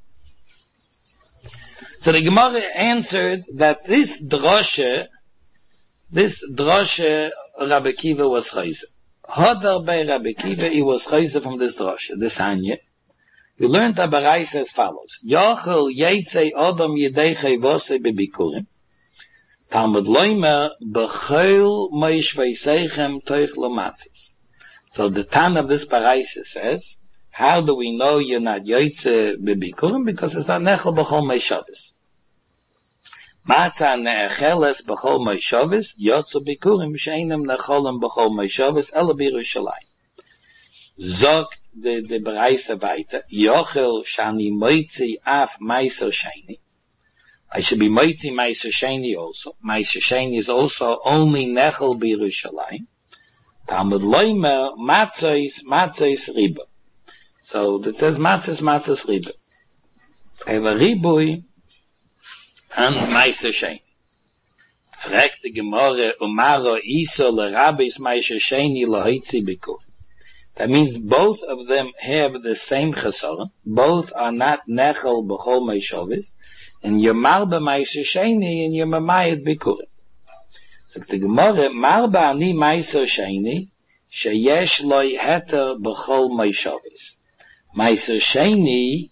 So the Gemara answered that this droshe Rabbi Kiva was chayzer. Hodar by Rabbi Kiva, he was chayzer from this drasha, this hanya. We learned a Baraisa as follows. Yochel Yetzei Odom Yedei Chayvose Bebikurim. Talmud Loimer Bechol Moish Veiseichem Toich Lomatzis. So the Tan of this Baraisa says, how do we know you're not Yetzei Bebikurim? Because it's not Nechel Bechol Meishavis. Matzah Ne'echeles Bechol Meishavis, Yotzu Bikurim, Sheinem Necholem Bechol Meishavis, Ela B'Yerushalayim. Zogt the Baraisa weiter, Yochel Shani Moitzi Af Meiser Sheni. I should be Moitzi Meiser Sheni also. Meiser Sheni is also only Nechel B'Yerushalayim. Talmud Loimer Matzos Riba. So it says Matzos Riba. Eva Ribui and Meiser Sheni. Fragt die Gemorre Umaro Iso Le Rabbis Meiser Sheni Loheitzi Bikur. That means both of them have the same chesaron. Both are not nechel b'chol meishavis, and you're marba meiser sheni and you're mamayit bikurim. So the Gemara, marba ani meiser sheni, sheyesh loy heter b'chol meishavis. Meiser sheni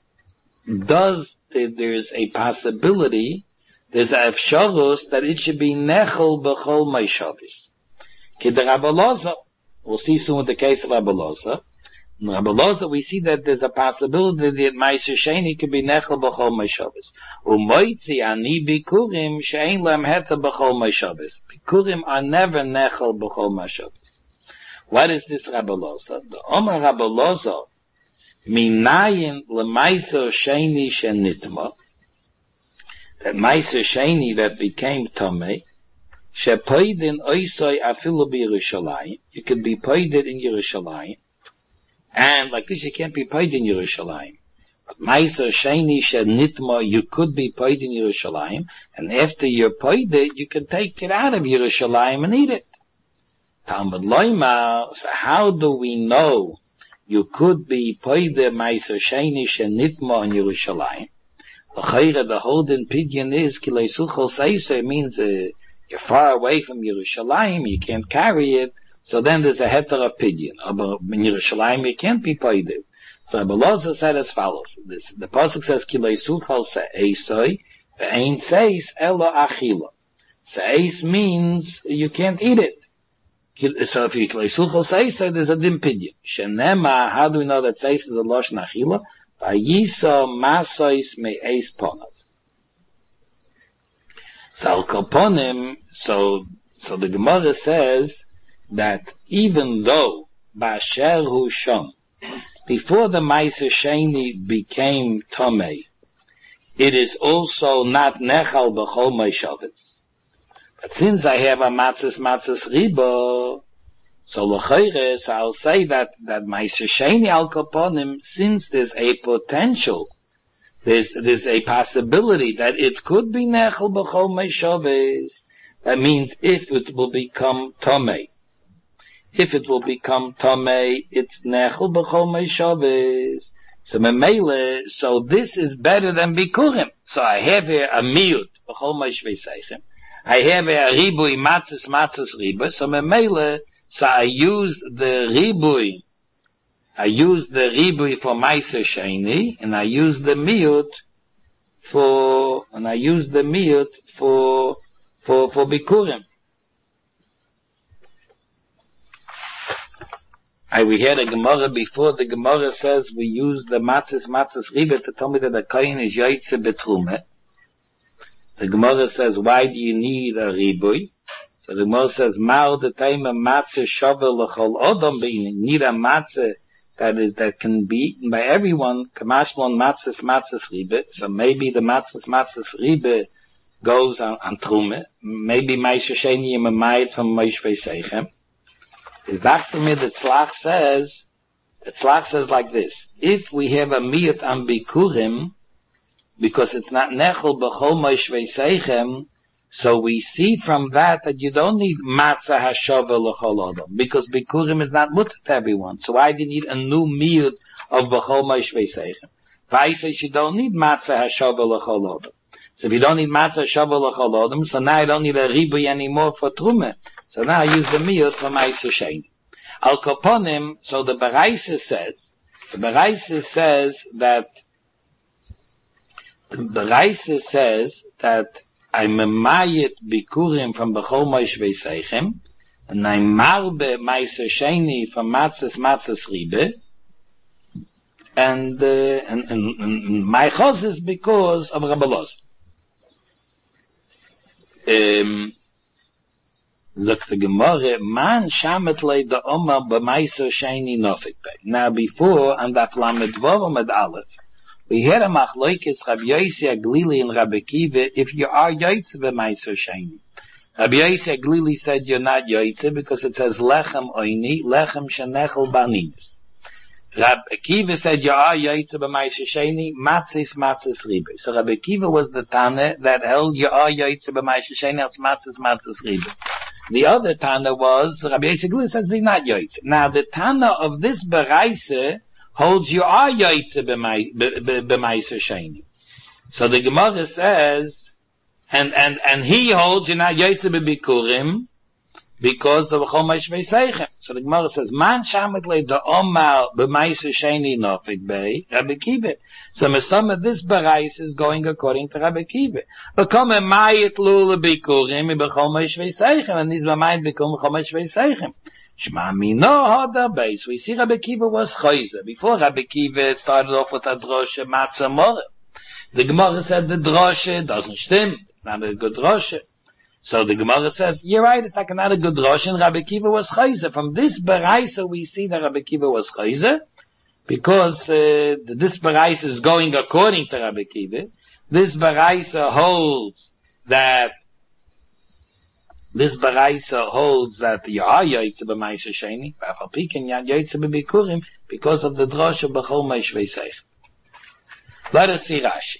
there's a possibility, there's a efsharus that it should be nechel b'chol meishavis. Kid Rabbi Loza. We'll see soon with the case of Rabbi Loza. In Rabbi Loza, we see that there's a possibility that Meiser Sheni could be Nechel B'chol Meishavis. Umoitzi ani Bikurim she'ein lem heter B'chol Meishavis. Bikurim are never Nechel B'chol Meishavis. What is this Rabbi Loza? The Omer Rabbi Loza, minayin leMeiser Sheni shenitma, that Meiser Sheni that became Tomei, shepoidin oisoi afilu b'Yerushalayim. You could be poided in Yerushalayim, and like this you can't be poided in Yerushalayim. But Meiser Sheni shenitma, you could be poided in Yerushalayim, and after you're poided, you can take it out of Yerushalayim and eat it. Talmud Loimar, so how do we know you could be poided Meiser Sheni shenitma in Yerushalayim? The Holden Pidyon is kilei suchol seisei, means you're far away from Yerushalayim, you can't carry it, so then there's a heter of pidyon. But in Yerushalayim you can't be poided. So Rabbi Loza said as follows. The pasuk says, Kilei suchal se'esoi, ve'ein seis elo achila. Se'es means you can't eat it. So if you Kilei suchal se'esoi, there's a dim pidyon. Shenema, how do we know that seis is a loshen achila? Vayisa masois me'es ponat. So the Gemara says that even though Basher Hu Shom, before the Meiser Sheni became Tomei, it is also not Nechal B'chol Meishavis. But since I have a Matzos Riba, so L'chayres, I'll say that Meiser Sheni Al Kaponim, since there's a potential, there's a possibility that it could be Nechel B'chol Meishavis. That means if it will become Tomei. If it will become Tomei, it's Nechel B'chol Meishavis. So Memele, so this is better than Bikurim. So I have here a Miyut B'chol Meishavisechem. I have here a Ribui Matzos Riba. So Memele, so I use the Ribui for Meiser Sheni, and I use the Miyut for Bikurim. We had a Gemara before. The Gemara says we use the Matzos Riba to tell me that the Kohen is Yoitze Betrume. The Gemara says, why do you need a Ribui? So the Gemara says, Ma'od the time a Matzah Shovel L'chol Odom Be'in. You need a Matzah that can be eaten by everyone. Kamashmon Matzos Riba. So maybe the Matzos Riba goes on Trume. Maybe Meiser Sheni Mamayit from Moshe Seichem. The Dachstamid Tzlach says like this: if we have a miyut on Bikurim, because it's not Nechel B'chol Moshe Seichem, so we see from that you don't need Matzah Hashovel L'chol Odom, because Bikurim is not mutter to everyone. So why do you need a new miyut of B'chol Moshe Seichem? Vai says you don't need Matzah Hashovel L'chol Odom. So if you don't need Matzah Hashovel L'chol Odom, so now you don't need a Ribui anymore for Trume. So now I use the miyut for Meiser Sheni. Al Koponim, so the Baraisa says that I'm a mayit bikurim from Bechol Moish Veseichem, and I'm marbe Meiser Sheni from Matzes Ribe, and my chos is because of Rabbi Loz. Sagt the Gemara, man shamet lei da Oma b'meiser sheni nofik bei. Now before, and that lamed vav med aleph, we hear a machloikis Rabbi Yossi Aglili and Rabbi Kiva, if you are yoytze b'meiser sheni. Rabbi Yossi Aglili said you're not yoytze because it says lechem oini, lechem shenechel baninis. Rabbi Kiva said you are yoytze b'meiser sheni, matzis ribe. So Rabbi Kiva was the Tana that held you are yoytze b'meiser sheni, that's matzis ribe. The other Tana was, Rabbi Yossi Aglili says he's not yoytze. Now the Tana of this Baraisa holds you are yoytze b'meiser sheni. So the Gemara says, and he holds you're not yoytze b'bikurim, because of Bechol Moish Veseichem. So the Gemara says, man shamet le da Omar b'meiser sheni nofik bei, Rabbi Kiva. So some of this Barais is going according to Rabbi Kiva. Become a mayit lula bikurim b'Bechol Moish Veseichem, and these mayit become Bechol Moish Veseichem. Shema mino hada beis. We see Rabbi Kiva was chayzer. Before Rabbi Kiva started off with a droshe matzah moreh. The Gemara said the droshe doesn't stim. It's not a good droshe. So the Gemara says, you're right, it's like not a good droshe, and Rabbi Kiva was chayzer. From this Baraisa we see that Rabbi Kiva was chayzer, because this Baraisa is going according to Rabbi Kiva. This Baraisa holds that you are yoytze b'meiser sheni, v'afal piken yad yoytze b'bikurim, because of the droshe of Bechol Moish Veseichem. Let us see Rashi.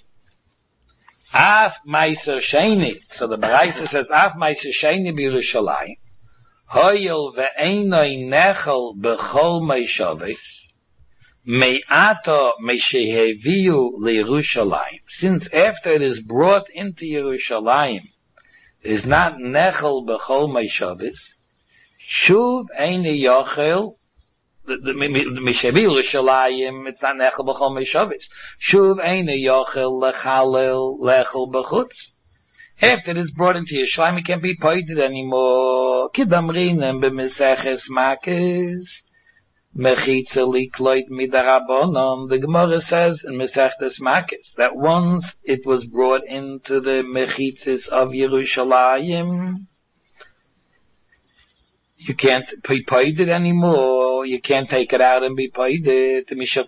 Af Meiser Sheni. So the Baraisa says, Af Meiser Sheni b'Yerushalayim. Hoyel ve'einoi nechel b'chol meishaves. Me'ato me'sheheviu l'Yerushalayim. Since after it is brought into Yerushalayim, it is not nechel b'chol meishaves. Shuv eini yochel. Mishavi Yerushalayim, it's not nechel b'chol meishavis. Shuv eini yochel lechalel lechel b'chutz. After it is brought into Yerushalayim, it can't be pointed anymore. Kidamrinem b'meseches makes. Mechitza likloit midarabonon. The Gemara says in Mesechtes Makis that once it was brought into the mechitzas of Yerushalayim, you can't be paid it anymore. You can't take it out and be paid it.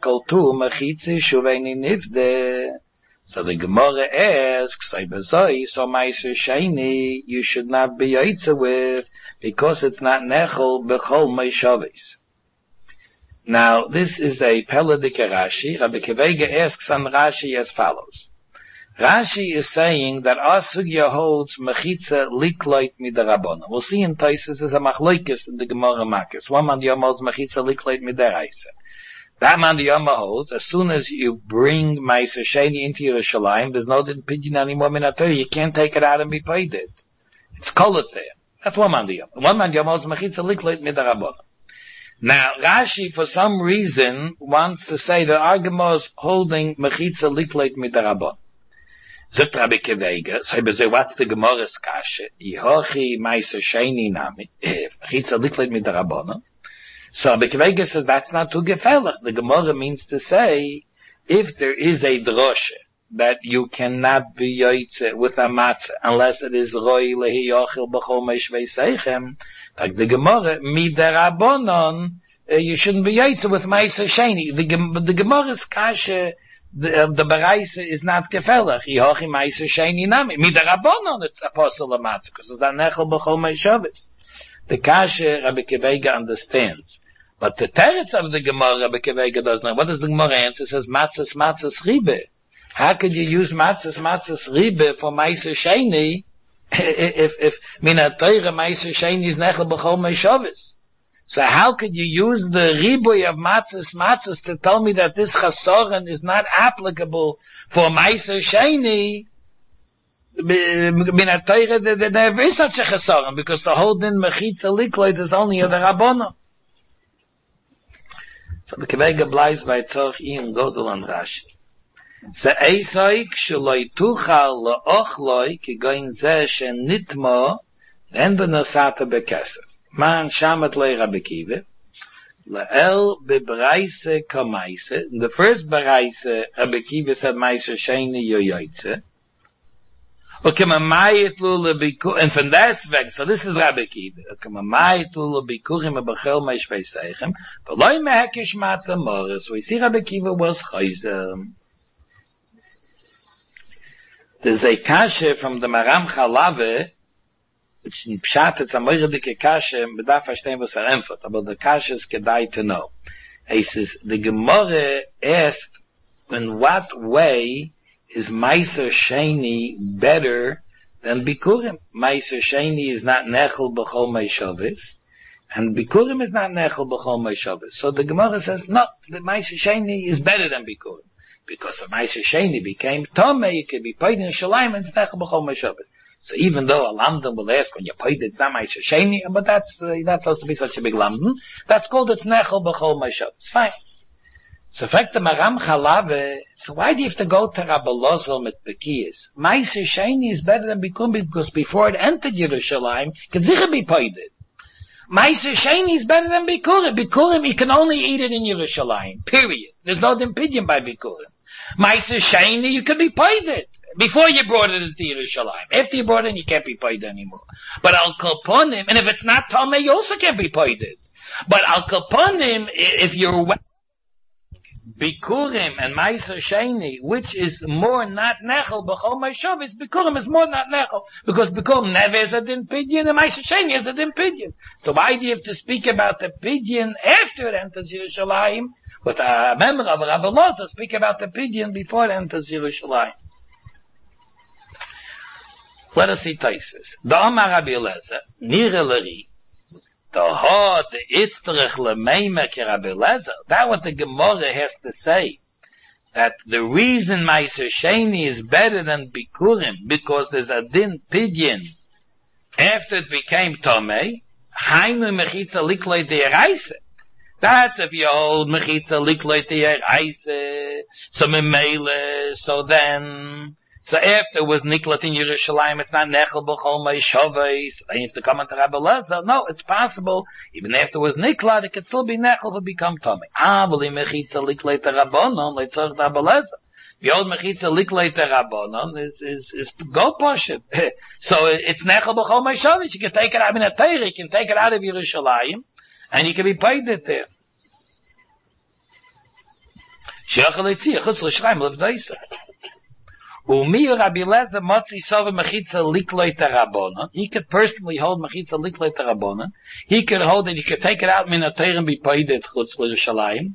So the Gemara asks, so Meiser Sheni, you should not be yoytze with, because it's not nechel b'chol meishavis. Now, this is a Peladika Rashi. Rabbi Kevega asks on Rashi as follows. Rashi is saying that our sugya holds mechitza likloit midarabona. We'll see in Taisus there's a machloikis in the Gemara Makis. One man Yom holds mechitza likloit midaraisa. That man Yom holds, as soon as you bring Meiser Sheni into Yerushalayim, there's no pidyon anymore minatori. You can't take it out and be paid it. It's kolet there. That's one man Yom. One man Yom holds mechitza likloit midarabona. Now, Rashi, for some reason, wants to say that our Gemara is holding mechitza likloit midarabona. Zot Rabbi Kevega, so what's the Gemara's kasha? Yihochi Meiser Sheni nami, mechitza likloit midarabona. So Rabbi Kevega says that's not too gefährlich. The Gemara means to say, if there is a droshe that you cannot be yoytze with a matzah unless it is roi lehi yochel b'chol meish veseichem, like the Gemara, midarabonon, you shouldn't be yoytze with Meiser Sheni. The Gemara's kasha, the Baraisa is not gefährlich. Yihochi Meiser Sheni nami. Midarabonon, it's apostle of matzah, because it's not nechel b'chol meishavis. The kasha Rabbi Kevega understands. But the teretz of the Gemara, Rabbi Kevega does not. What does the Gemara answer? It says, matzas ribe. How could you use matzas ribe for Meiser Sheni if minat Torah Meiser Sheni is nechel b'chol meishavis? So how could you use the riboy of matzas to tell me that this chasoren is not applicable for Meiser Sheni? Min Torah, there is such a chesaron, because the whole din mechitza likloit is only a the Rabbanon. So the Kevega bleibt bei Tzorch Ian Godel and Rashi. Se eisoik sheloi tuchal leochloi ki goin zeh shen nitmo en benosata bekesef. Man shamet lei Rabbi Kiva le'el bebreise kamaise. In the first bereise, Rabbi Kiva said meise sheni yoyoitze. Okay, and from deswegen, so this is Rabbi Kiva. Okay, we see Rabbi Kiva was chayzer. There's a kasha from the Maram Chalave, which in Pshat, it's a moiradike kasha, bedaf hashtein was emphat, but the kasha is kedai to know. He says, the Gemara asked, in what way is Meiser Sheni better than Bikurim? Meiser Sheni is not Nechel B'chol Meishavis, and Bikurim is not Nechel B'chol Meishavis. So the Gemara says, no, the Meiser Sheni is better than Bikurim. Because the Meiser Sheni became Tomei, it could be paid in Shalayim, and it's Nechel B'chol Meishavis. So even though a Lamdan will ask, when you paid it, it's not Meiser Sheni, but that's not supposed to be such a big Lamdan, that's called it's Nechel B'chol Meishavis. Fine. So fact the Maram Chalave, so why do you have to go to Rabbi Lozel with Bekiyas? Meiser Sheni is better than Bikurim because before it entered Yerushalayim, it could sicher be paid. Meiser Sheni is better than Bikurim. Bikurim, you can only eat it in Yerushalayim. Period. There's no impedium by Bikurim. Meiser Sheni, you can be paid. Before you brought it into Yerushalayim. After you brought it in, you can't be paid anymore. But Al Kaponim, and if it's not Tomei, you also can't be paid. But Al Kaponim, if you're Bikurim and Meiser Sheni, which is more not Nechel B'chol Meishavis, Bikurim is more not Nechel, because Bikurim never is a din pidyon, and Meiser Sheni is a din pidyon. So why do you have to speak about the pidyon after it enters Yerushalayim, but a member of Rabbi Loza speak about the pidyon before it enters Yerushalayim? Let us see Taisvis. The Omar Rabbi Eliezer, Nire Leri, that what the Gemara has to say, that the reason Meiser Sheni is better than Bikurim, because there's a din pidyon after it became Tomei, Hainu Mechitza Likloi De'eraise. That's if you hold Mechitza Likloi De'eraise, so Memele, so then, so after it was Niklat in Yerushalayim, it's not Nechel B'chol Meishavis, and you have to come into Rabbi Eliezer. No, it's possible, even after it was Niklat, it could still be Nechel to become Tomei. V'li Mechitza Liklei Rabbanon, leitzorch Rabbi Eliezer. The old Mechitza Liklei Rabbanon is go Poshet. So it's Nechel B'chol Meishavis. You can take it out in a Torah, you can take it out of Yerushalayim, and you can be paid it there. She'achal Eitziyah, Chutz L'Shchaim L'Vdoisa. Umi Rabbi Eliezer motzi sova mechitza likloi terabona. He could personally hold mechitza likloi terabona. He could hold it. He could take it out min atayrim be paid at chutz l'Yerushalayim.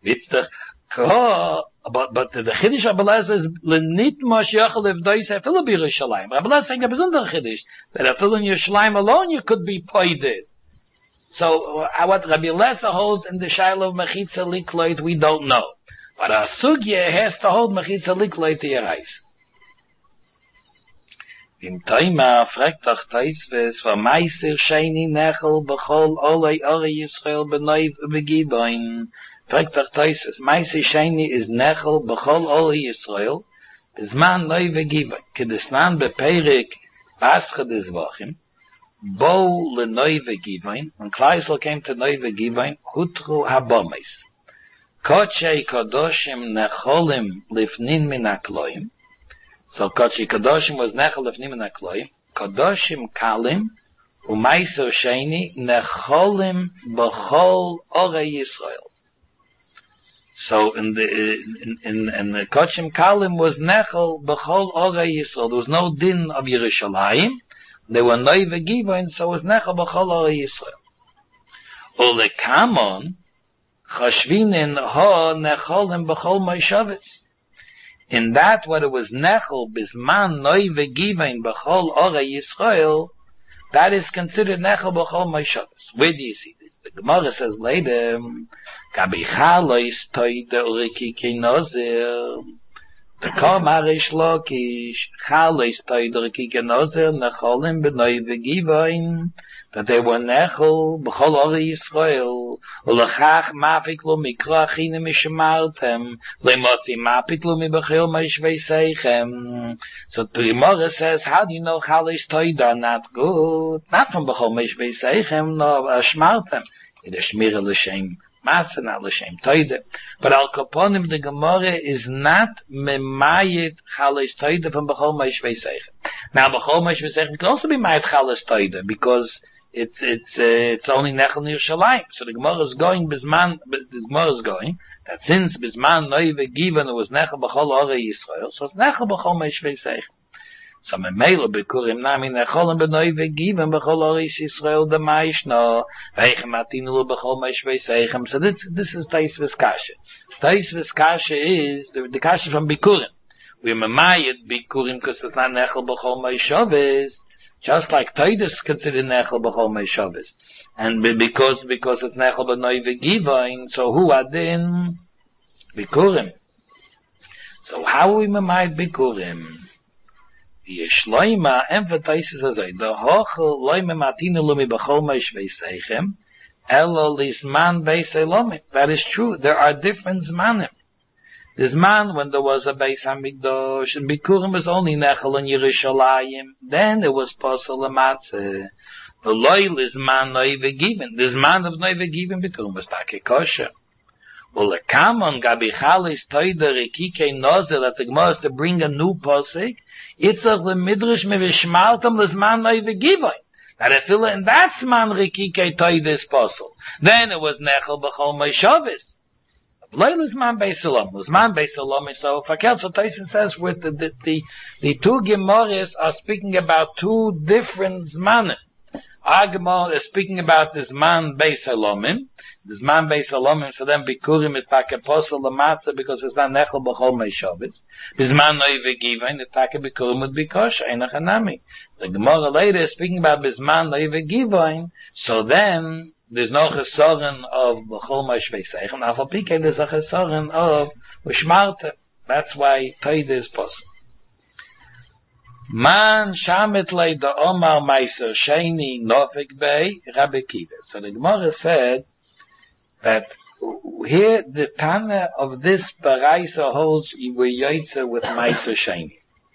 But the chiddush Rabbi Eliezer is lenit moshiach levdois afilu b'Yerushalayim. Rabbi Eliezer saying a besonder chiddush that afilu in Yerushalayim alone you could be paid it. So what Rabbi Eliezer holds in the shaila of mechitza likloi we don't know. But our sugya has to hold mechitza likloi to Yerais. Im Taima fragt doch Taisves, war Meiser Sheni Nechel B'chol Olei Ori Yisrael B'noi V'giboin. Fragt doch Taisves, Meiser Sheni is Nechel B'chol Olei Yisrael B'zman Noi V'giboin. Kedesnan B'perik Pascha des Wochim Bo L'noi V'giboin. When Klaisel came to Noi V'giboin, Hutru Habomes. Kochei Kodoshim Necholim Lifnin Min HaKloim. So Kochi Kadoshim was Nechel Lefnim and Akloim. Kadoshim Kalim Umaiser Sheni Necholim B'chol Orei Yisrael. So in the Kochim Kalim was Nechel B'chol Orei Yisrael. There was no din of Yerushalayim. They were Noi V'Givoin, so it was Nechel B'chol Orei Yisrael. Ole Kamon Chashvinin Ho Necholim B'chol Meishavis. In that, what it was Nechel, Bisman, Noi, Vegivain, B'chol, Orei, Yisrael, that is considered Nechel, B'chol, Meishavis. Where do you see this? The Gemara says later, Gabi Chalois, Toide, Uriki, Kinozir, The Kamarish Lokish, Chales Toider Kikenozer, Necholim B'noi V'givoin, that they were Nechol, B'chol Ori Yisrael, Ulechach Mapiklu Mikra Achine Mishemartem, Lemotzi Mapiklu Mibachil Meishvei Seichem. So Primora says, how do you know Chales Toider? Not good. Not from B'chol Meishvei Seichem, no, Shmartem. It is Shmira L'Shem. Matzah, not l'shem toide. But al kaponim, the Gemara is not memayit chales toide from b'chol meishvei seichem. Now b'chol meishvei seichem can also be mayit chales toide because it's only nechel Yerushalayim. So the Gemara is going that since bisman noive given it was nechel b'chol orei Yisrael, so it's nechel b'chol meishvei seichem. So memelo bikurim nami necholim b'noi v'given b'chol oris Yisrael d'maishno v'eichem atinu b'chol meishvei seichem. So this is Taisvis Kasha. Taisvis Kasha is the Kasha from bikurim. We memayit bikurim because it's not nechel b'chol meishavis, just like Taidus considered nechel b'chol meishavis, and because it's nechel b'noi v'given, so who adin bikurim? So how we memayit bikurim? Yeshloima emphasizes as the hochel loime matinu lumi b'chol meishvei seichem elo lisman beis elomim. That is true. There are different zmanim. The zman when there was a Beis Hamikdash and Bikurim was only nechel in Yerushalayim. Then it was posel amatzeh. The loy lisman noive given. The zman of noive given Bikurim was take kosher. Well, the kamon gabi chalis toider rekike nozer that the Gemara is to bring a new posik. It's of the midrash mevishmaltam l'zman noive givoin. That I feel in that zman rekike toider is posel. Then it was nechel b'chol meishavis. Loy l'zman beis elom. L'zman beis elom is so. Fakel so Tyson says with the two Gemaras are speaking about two different zmanim. Our Gemara is speaking about this man beis elomim. This man beis elomim, so then bikurim is take apostle the matzah because it's not nechel b'chol meishavis. This man noive givain, the take bikurim would be kosher, einach hanami. The Gemara later is speaking about this man noive givain, so then there's no chesaron of b'chol meishvei seichem. Afal pike there's a chesaron of ushmarta. That's why Toida is possible. Man shamet lei da omar meiser sheni nofik bei Rabbi Kiva. So the Gemara said that here the Tana of this Baraisa holds Iwe with meiser sheni.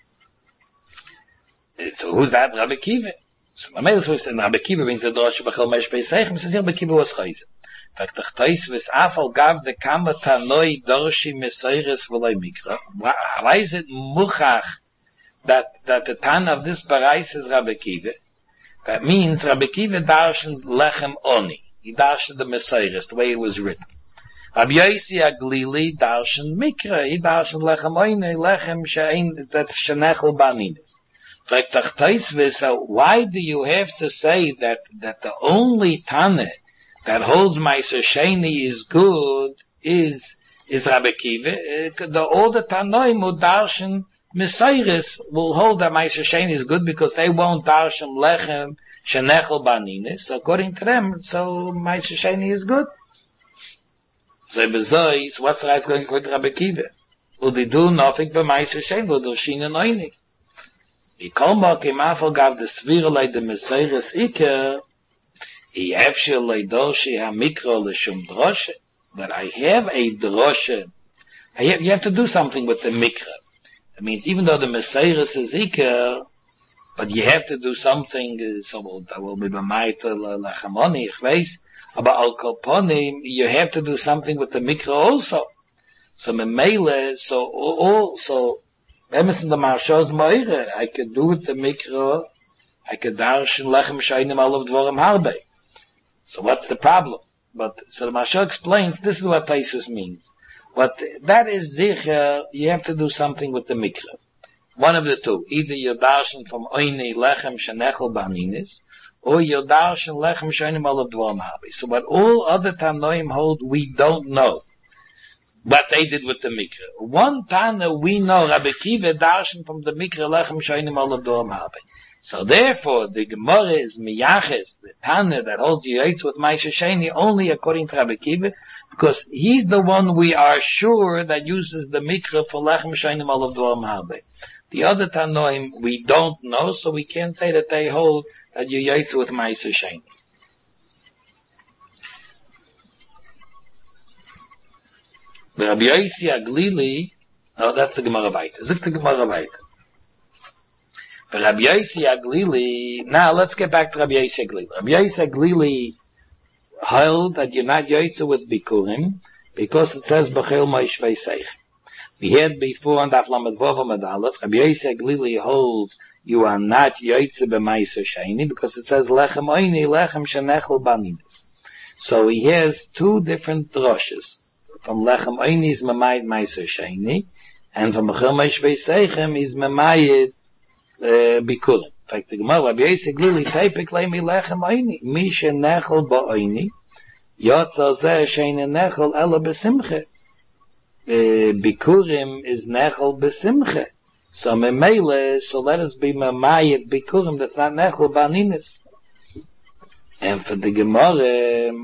So who's that? Rabbi Kiva. So Mamel says that Rabbi Kiva means the Drosha b'chol meishvei seichem. Says here Rabbi Kiva was chayzer. Faktach Taisvis afal gav the kama tanoi dorshi mesoires v'loi mikra. Why is it muchach that the Tana of this Barais is Rabbi Kiva? That means Rabbi Kiva darshan lechem oni. He darshan the Messiah, the way it was written. Rabbi Yossi Aglili darshan mikra. He darshan lechem oni, lechem she'ein, that's shenechel baninis. So why do you have to say that the only Tana that holds Meiser Sheni is good is Rabbi Kiva? All the Tanoim who darshan Messiahs will hold that Meiser Sheni is good because they won't darshan lechem shenechel baninis. According to them, so Meiser Sheni is good. So bezois, what's the right going with Rabbi Kiva? Will they do nothing but Meiser Sheni? Will do Shina Noinik? He kolmak im afal gav the svira like the Messiahs iker. He efshel like doshi ha mikro l'shum droshe. But I have a droshe. You have to do something with the mikra. It means even though the Messiahs is iker, but you have to do something, so that will be b'mayta l'chamoni, ich weiß, aber al kolponim, you have to do something with the mikra also. So memele, so Emerson the Marshal's Moire, I could do with the mikra, I could darshan lechem shaynim olav dvorim harbe. So what's the problem? So the Marshal explains, this is what Taisus means. But that is zicher, you have to do something with the mikra. One of the two. Either you're darshan from oini lechem shenechel baninis, or you're darshan lechem shaynim olav dvorim harbe. So what all other Tanoim hold, we don't know what they did with the mikra. One Tana we know, Rabbi Kiva darshan from the mikra lechem shaynim olav dvorim harbe. So therefore, the Gemara is miyaches, the Tana that holds yaitz with Ma'aser Sheni only according to Rabbi Kiva, because he's the one we are sure that uses the mikra for lechem shaynim olav dvarim harbe. The other Tanoim we don't know, so we can't say that they hold that you yaitz with Ma'aser Sheni. The Rabbi Yossi Aglili, oh, that's the Gemara Baita. Zuk the Gemara Baita. Rabbi Yossi Aglili, now let's get back to Rabbi Yossi Aglili. Rabbi Yossi Aglili held that you're not yaitza with bikurim, because it says b'chel ma'ishvei seich. We had before on Daf Lamed Vav Amud Aleph, Rabbi Yossi Aglili holds you are not yaitza b'ma'aser sheni, because it says lechem oini, lechem shenechel baninas. So he has two different droshes. From lechem oini is memayid ma'aser sheni, and from b'chel ma'ishvei seichem is memayid bikurim. In fact, the Gemara, Rabbi Yossi Aglili, teipik leimi lechem oini, mi shenechel ba'oini, yotza zeh sheine nechel ela b'simche. Bikurim is nechel b'simche. So memele, so let us be memayid bikurim, that's not nechel ba'ninis. And for the Gemara,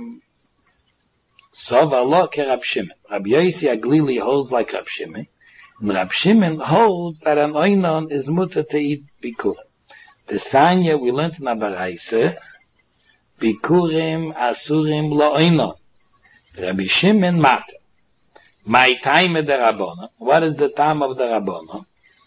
Sova lo ke Rab Shimon. Rabbi Yossi Aglili holds like Rab Shimon. And Rab Shimon holds that an oinon is mutter to eat bikurim. The Sanya we learned in Abaraisa, bikurim asurim lo oinon. Rabbi Shimon matter. My time of the Rabbana. What is the time of the Rabbana?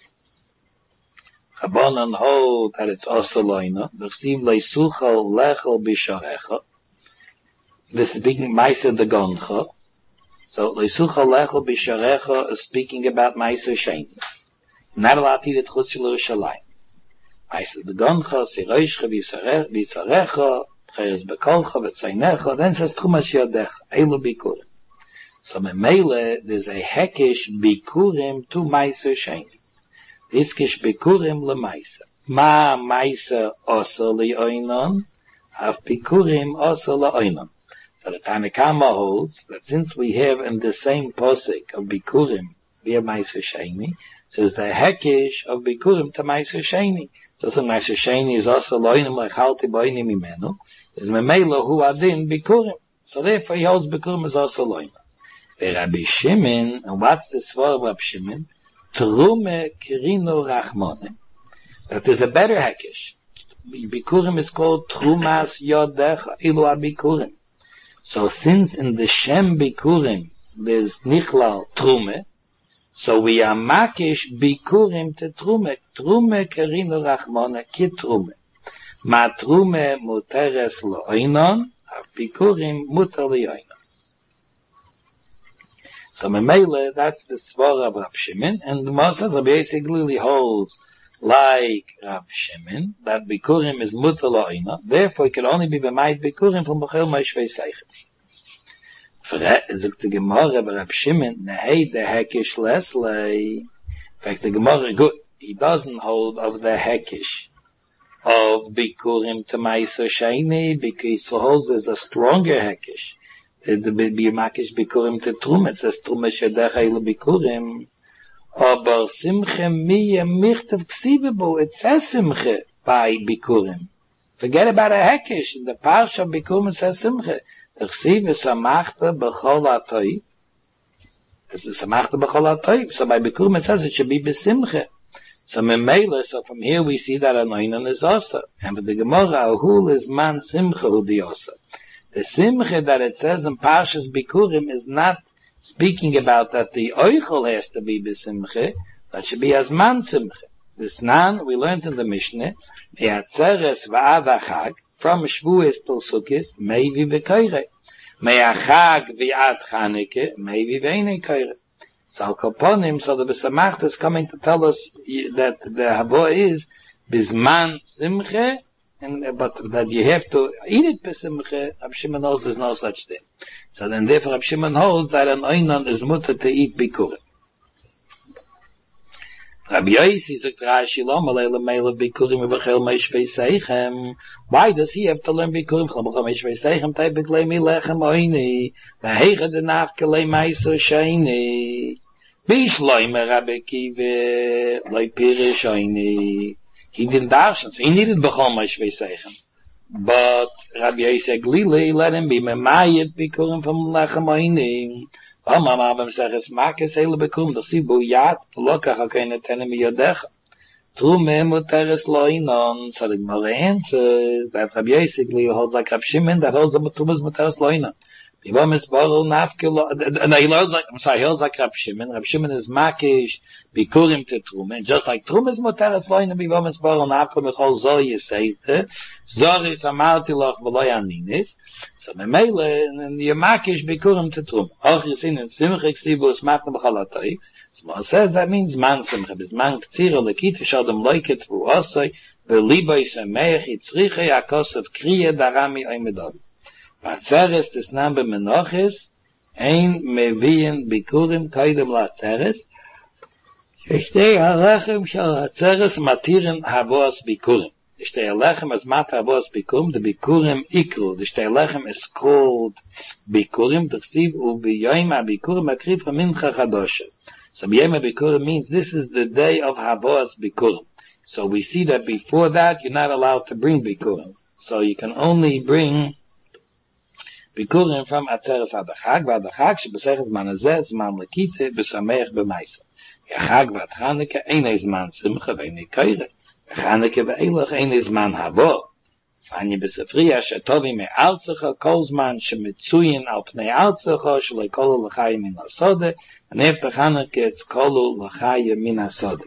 Rabbanan hold that it's also lo oinon. V'chsiv leisuchal lechel bisharecha. This is speaking Ma'aser de Goncha. So leisuchal lechel bisharecha is speaking about Ma'aser Sheni. Not allowed to eat it chutz shel Yerushalayim. Ma'aser de Goncha, siroishcha b'yitzarecha, cheres bekolcha, v'tzaynecha, then says Trumas Yodecha, Eilu Bikurim. So memele, there's a hekish Bikurim to Ma'aser Sheni. Hiskish Bikurim le Ma'aser. Ma Ma'aser osa li oinon, have Bikurim osa la oinon. So the Tanakama holds that since we have in the same posik of Bikurim via Ma'aser Sheni, so it's the hekish of Bikurim to Ma'aser Sheni. So Ma'aser Sheni is also loinim lechalti boinim imenu, is memelo hu adin Bikurim. So therefore he holds Bikurim is also loinim. Rabbi Shimon, and what's the svar of Rabbi Shimon? Trume kirino rachmone. That is a better hekish. Bikurim is called Trumas Yodecha, ilu ha-Bikurim. So since in the Shem Bikurim there's Nichlal Trume, so we are makish Bikurim to Trume. Trume kerino rachmona ki Trume. Ma Trume muteres lo oinon, Bikurim muter li oinon. So memele, that's the svar of Rab Shimon, and the Moses Rabbi Yossi Aglili holds like Rab Shimon, that Bikurim is muter lo oinon, therefore it can only be b'mayit Bikurim from b'chel ma'ishvei seichem. Zog the Gemara, Rab Shimon, nehei de hekish leslei. In fact, the Gemara, good, he doesn't hold of the hekish of Bikurim to Ma'aser Sheni, because he holds there's a stronger hekish. The Bimakish Bikurim to Truma, it says Truma Shedecha Ilu Bikurim. Aber Simche Miya Michtav Ksivebo, it says Simche by Bikurim. Forget about a hekish. In the Parsha of Bikurim it says Simche. The Ksiv is Samachta B'chol HaToiv. It's Samachta B'chol HaToiv. So by Bikurim it says it should be B'Simche. So Memela, so from here we see that Anoinon is Osa. And for the Gemara, Ahul is Man Simcha Hu Di Osa. The Simcha that it says in Parshas Bikurim is not speaking about that the Oichel has to be B'Simcha, that should be as Man Simcha. This Nan, we learned in the Mishnah, Me'atzeres V'ad HaChag, from Shvuos till Sukkot, maybe V'Koire. Me'achag V'ad Chanukah, maybe V'einei Koire. So Al-Koponim, so the B'Samachta is coming to tell us that the Habo is Bizman Simcha, but that you have to eat it B'Simcha. Rab Shimon holds there's no such thing. So then therefore Rab Shimon holds that an oinon is mutter to eat Bikurim. Rabbi Yossi sagt Rashi lo malei lemeile Bikurim v'chel meishvei seichem. Why does he have to learn Bikurim? V'chel meishvei seichem teibik leimi lechem oini v'heicha denach kelei meiser sheini. Bish loime Rabbi Kiva loi pirish oini. He didn't darshan, so he needed Bechol Moshvei Seichem. But Rabbi Yosef Glili let him be memayit bikurim from lechem oinim. Omar Mabam says makes hele bikurim the sibu yat lokach hakein tenem yodecha. Trume muteres loinon. So the Gemara answers that Rabbi Yosef Glili holds like Rab Shimon that holds the trumas muteres loinon. Bivam is borol nafkil. No, he holds like Rab Shimon. Rab Shimon is makish bikurim to trume, and just like trumas muteres loinon, bivam is borol nafkil mechol zoy yiseite. Zoris amarti loch v'lo yaninis. So memele and the makish bikurim to trum. Och yisin in simchik sibu esmachna b'chalatoi. So it says that means man simcha. Biz man k'tzira lekit v'shadam loiket v'uosoi v'liboi semeich yitzriche yakosov kriya darami oimedod. V'atzeres tis nambe menochis ein meviyin bikurim kaidem la'atzeres. Shtei halechem shal atzeres matirin havos bikurim. The Shtei Alechem as Mata Avos Bikurim, the Bikurim Ikru. The Shtei Alechem is called Bikurim, the Chsiv U'B'Yoyim HaBikurim Akriv HaMincha Chadosha. So B'Yoyim HaBikurim means this is the day of Havos Bikurim. So we see that before that you're not allowed to bring Bikurim. So you can only bring Bikurim from Atzeres Adachag, V'Adachag Shebeseches Manazeh Zman Lekitze B'Sameich B'Maisa. Yachag V'Adchaneke Einei Zman Simcha V'Einei Koire. Chaneke ve'elach ein izman havo. Sanye b'sefriya shetovi me'altzecha kol zman shemitzuyin al pnei altzecha shalei kolu l'chaya min asode, and after Chaneke it's kolu l'chaya min asode.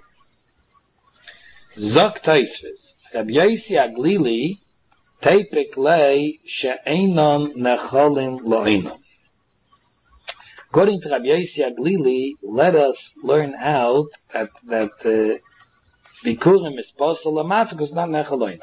Zok Tosfos, Rabbi Yossi Aglili teipik lei she'einon necholin lo'einon. According to Rabbi Yossi Aglili, let us learn out that Bikurim is possible amatzik because not nechaloina.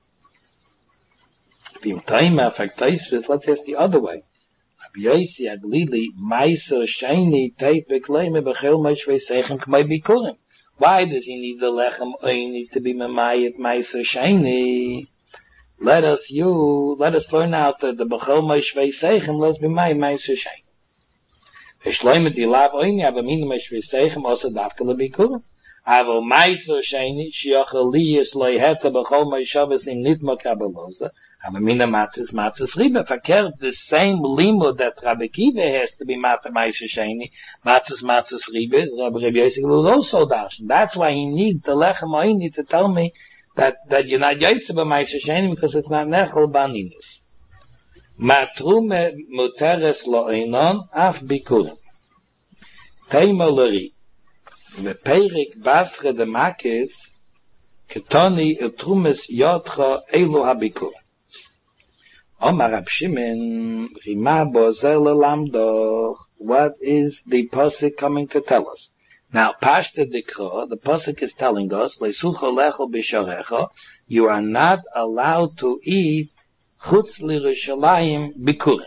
Let's ask the other way. Rabbi Yossi Aglili meiser sheni teipik leime bechel moshvei seichem k'may bikurim. Why does he need the lechem oini to be memayit meiser sheni? Let us learn out that the bechel moshvei seichem let's be meiser sheni. V'shloime di lav oini avamin moshvei seichem also davka lebikurim. Avo meiser sheni shiachal liyis loyheta b'chol meishavas im nitma kabeloza. Avo mina matzes ribe. Verkehrt the same limud that Rabbi Kiva has to be meiser sheni. Matzes ribe. Rabbi Yosef will also darshan. That's why he needs the lechem oini to tell me that you're not yotze b'meiser sheni because it's not nechol baninis. Matrume muteres lo'inon af bikurim. Teima lori. Ve'perik basre de makis ketoni etrumes yotcha elu habikur. Omar Rab Shimon rima bozel lamdo. What is the pasuk coming to tell us? Now, Pashta Dikra, the pasuk is telling us, leisucha lechol b'sharecha, you are not allowed to eat chutz l'Yerushalayim bikurim.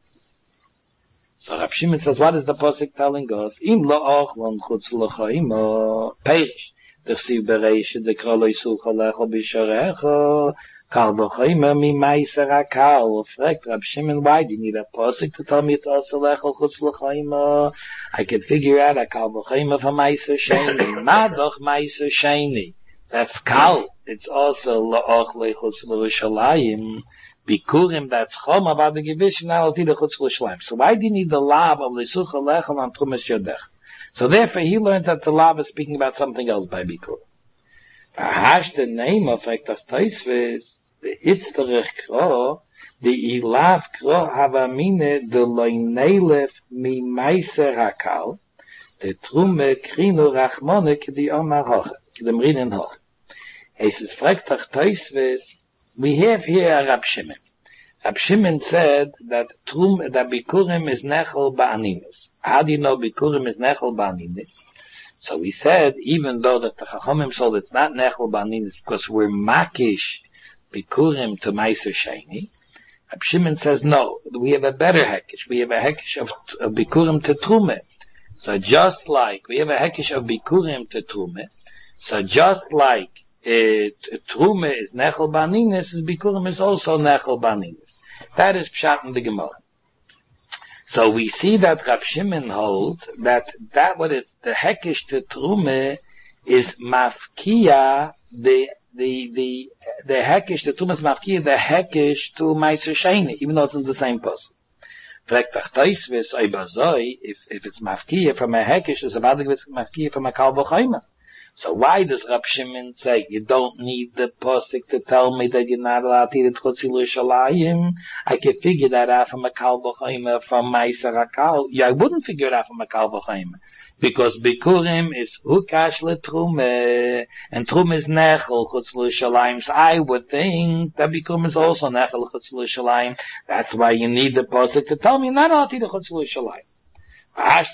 So Rab Shimon says, what is the pasuk telling us? Im lo ochlon chutz l'chaim perish. D'chsiv bereish dekra lo yisucha lechol b'sharecha kal b'chaim mi meiser hakal. Fragt Rab Shimon, why do you need a pasuk to tell me it's also lechol chutz l'chaim? I could figure out a kal b'chaim from meiser sheni. Madoch meiser sheni. That's kal. It's also lo ochle chutz l'Yerushalayim. Bikurim, that's chom about the gevish now the chutz l'shleim. So why do you need the lav of l'sucha lechel and trumas yodech? So therefore he learned that the lav is speaking about something else by bikurim. Hash the name of Tosfos, the itzterich kro, the ilav kro havamine the loinelef mi meiser hakal, the trume krinu rachmonik the omar hoch, the mrinen hoch. He says, fragt Tosfos, we have here Rab Shimon. Rab Shimon said that Bikurim is nechol ba'aninis. How do you know Bikurim is nechol ba'aninis? So we said, even though that the Chachamim said it's not nechol ba'aninis because we're makish Bikurim to Meiser Sheni, Rab Shimon says no, we have a better hekesh. We have a hekesh of Bikurim to Trume. So just like we have a hekesh of Bikurim to Trume, so just like Trume is nechol baninis, bikurim is also nechol baninis. That is pshat in the Gemara. So we see that Rab Shimon holds that what is the hekesh to Trume is mafkia the the hekish, the Tumas Mafkiya, the hekish to Meiser Sheini, even though it's in the same person. If it's Mafkiya from a hekish, it's about to be Mafkiya from a Kal V'Chomer. So why does Rab Shimon say you don't need the posik to tell me that you're not allowed to eat it Chutz Yerushalayim? I can figure that out from a Kal V'Chomer, from Meiser HaKal. Yeah, I wouldn't figure it out from a Kal V'Chomer. Because Bikurim is Hukash LeTrume, and Trume is Nechel Chutz Yerushalayim. So I would think that Bikurim is also Nechel Chutz Yerushalayim. That's why you need the posik to tell me you're not allowed to eat it Chutz Yerushalayim. Without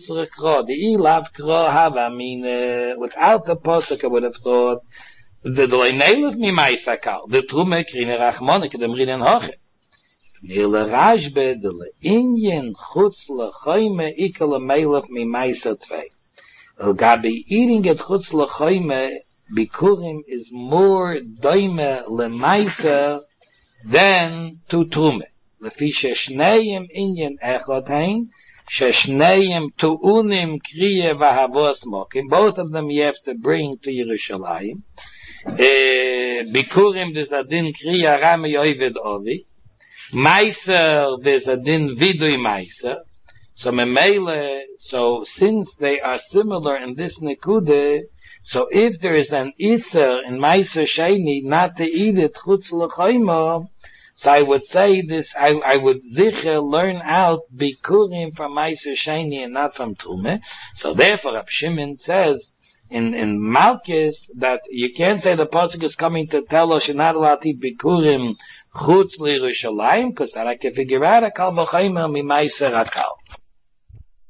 the posuk, I would have thought the Doinel of me Maisakal, the Trume Krine Rachmonik, the Mrinan Hoche. Nile Rashbe, the Indian Chutz Lechoime, Ikel Mail of me Maisa Tvei. Gabi eating at Chutz Lechoime, Bikurim is more Doime Lemaisa than to Trume. Lefisha Shneim Indian Echotain, Sheshneim tu'unim kriya v'havos mokim. Both of them you have to bring to Yerushalayim. Bikurim there's a din kriya rami oived ovi. Meiser there's a din vidui meiser. So memele, so since they are similar in this nekude, so if there is an iser in meiser sheini not to eat it chutz l'choymo, so I would say this, I would sicher learn out Bikurim from Meiser Sheini and not from Trume. So therefore, Rab Shimon says in Malchus that you can't say the Pasuk is coming to tell us you're not allowed to eat Bikurim Chutz L'Yerushalayim, because that I can figure out a Kal V'Chomer mi Meiser HaKal.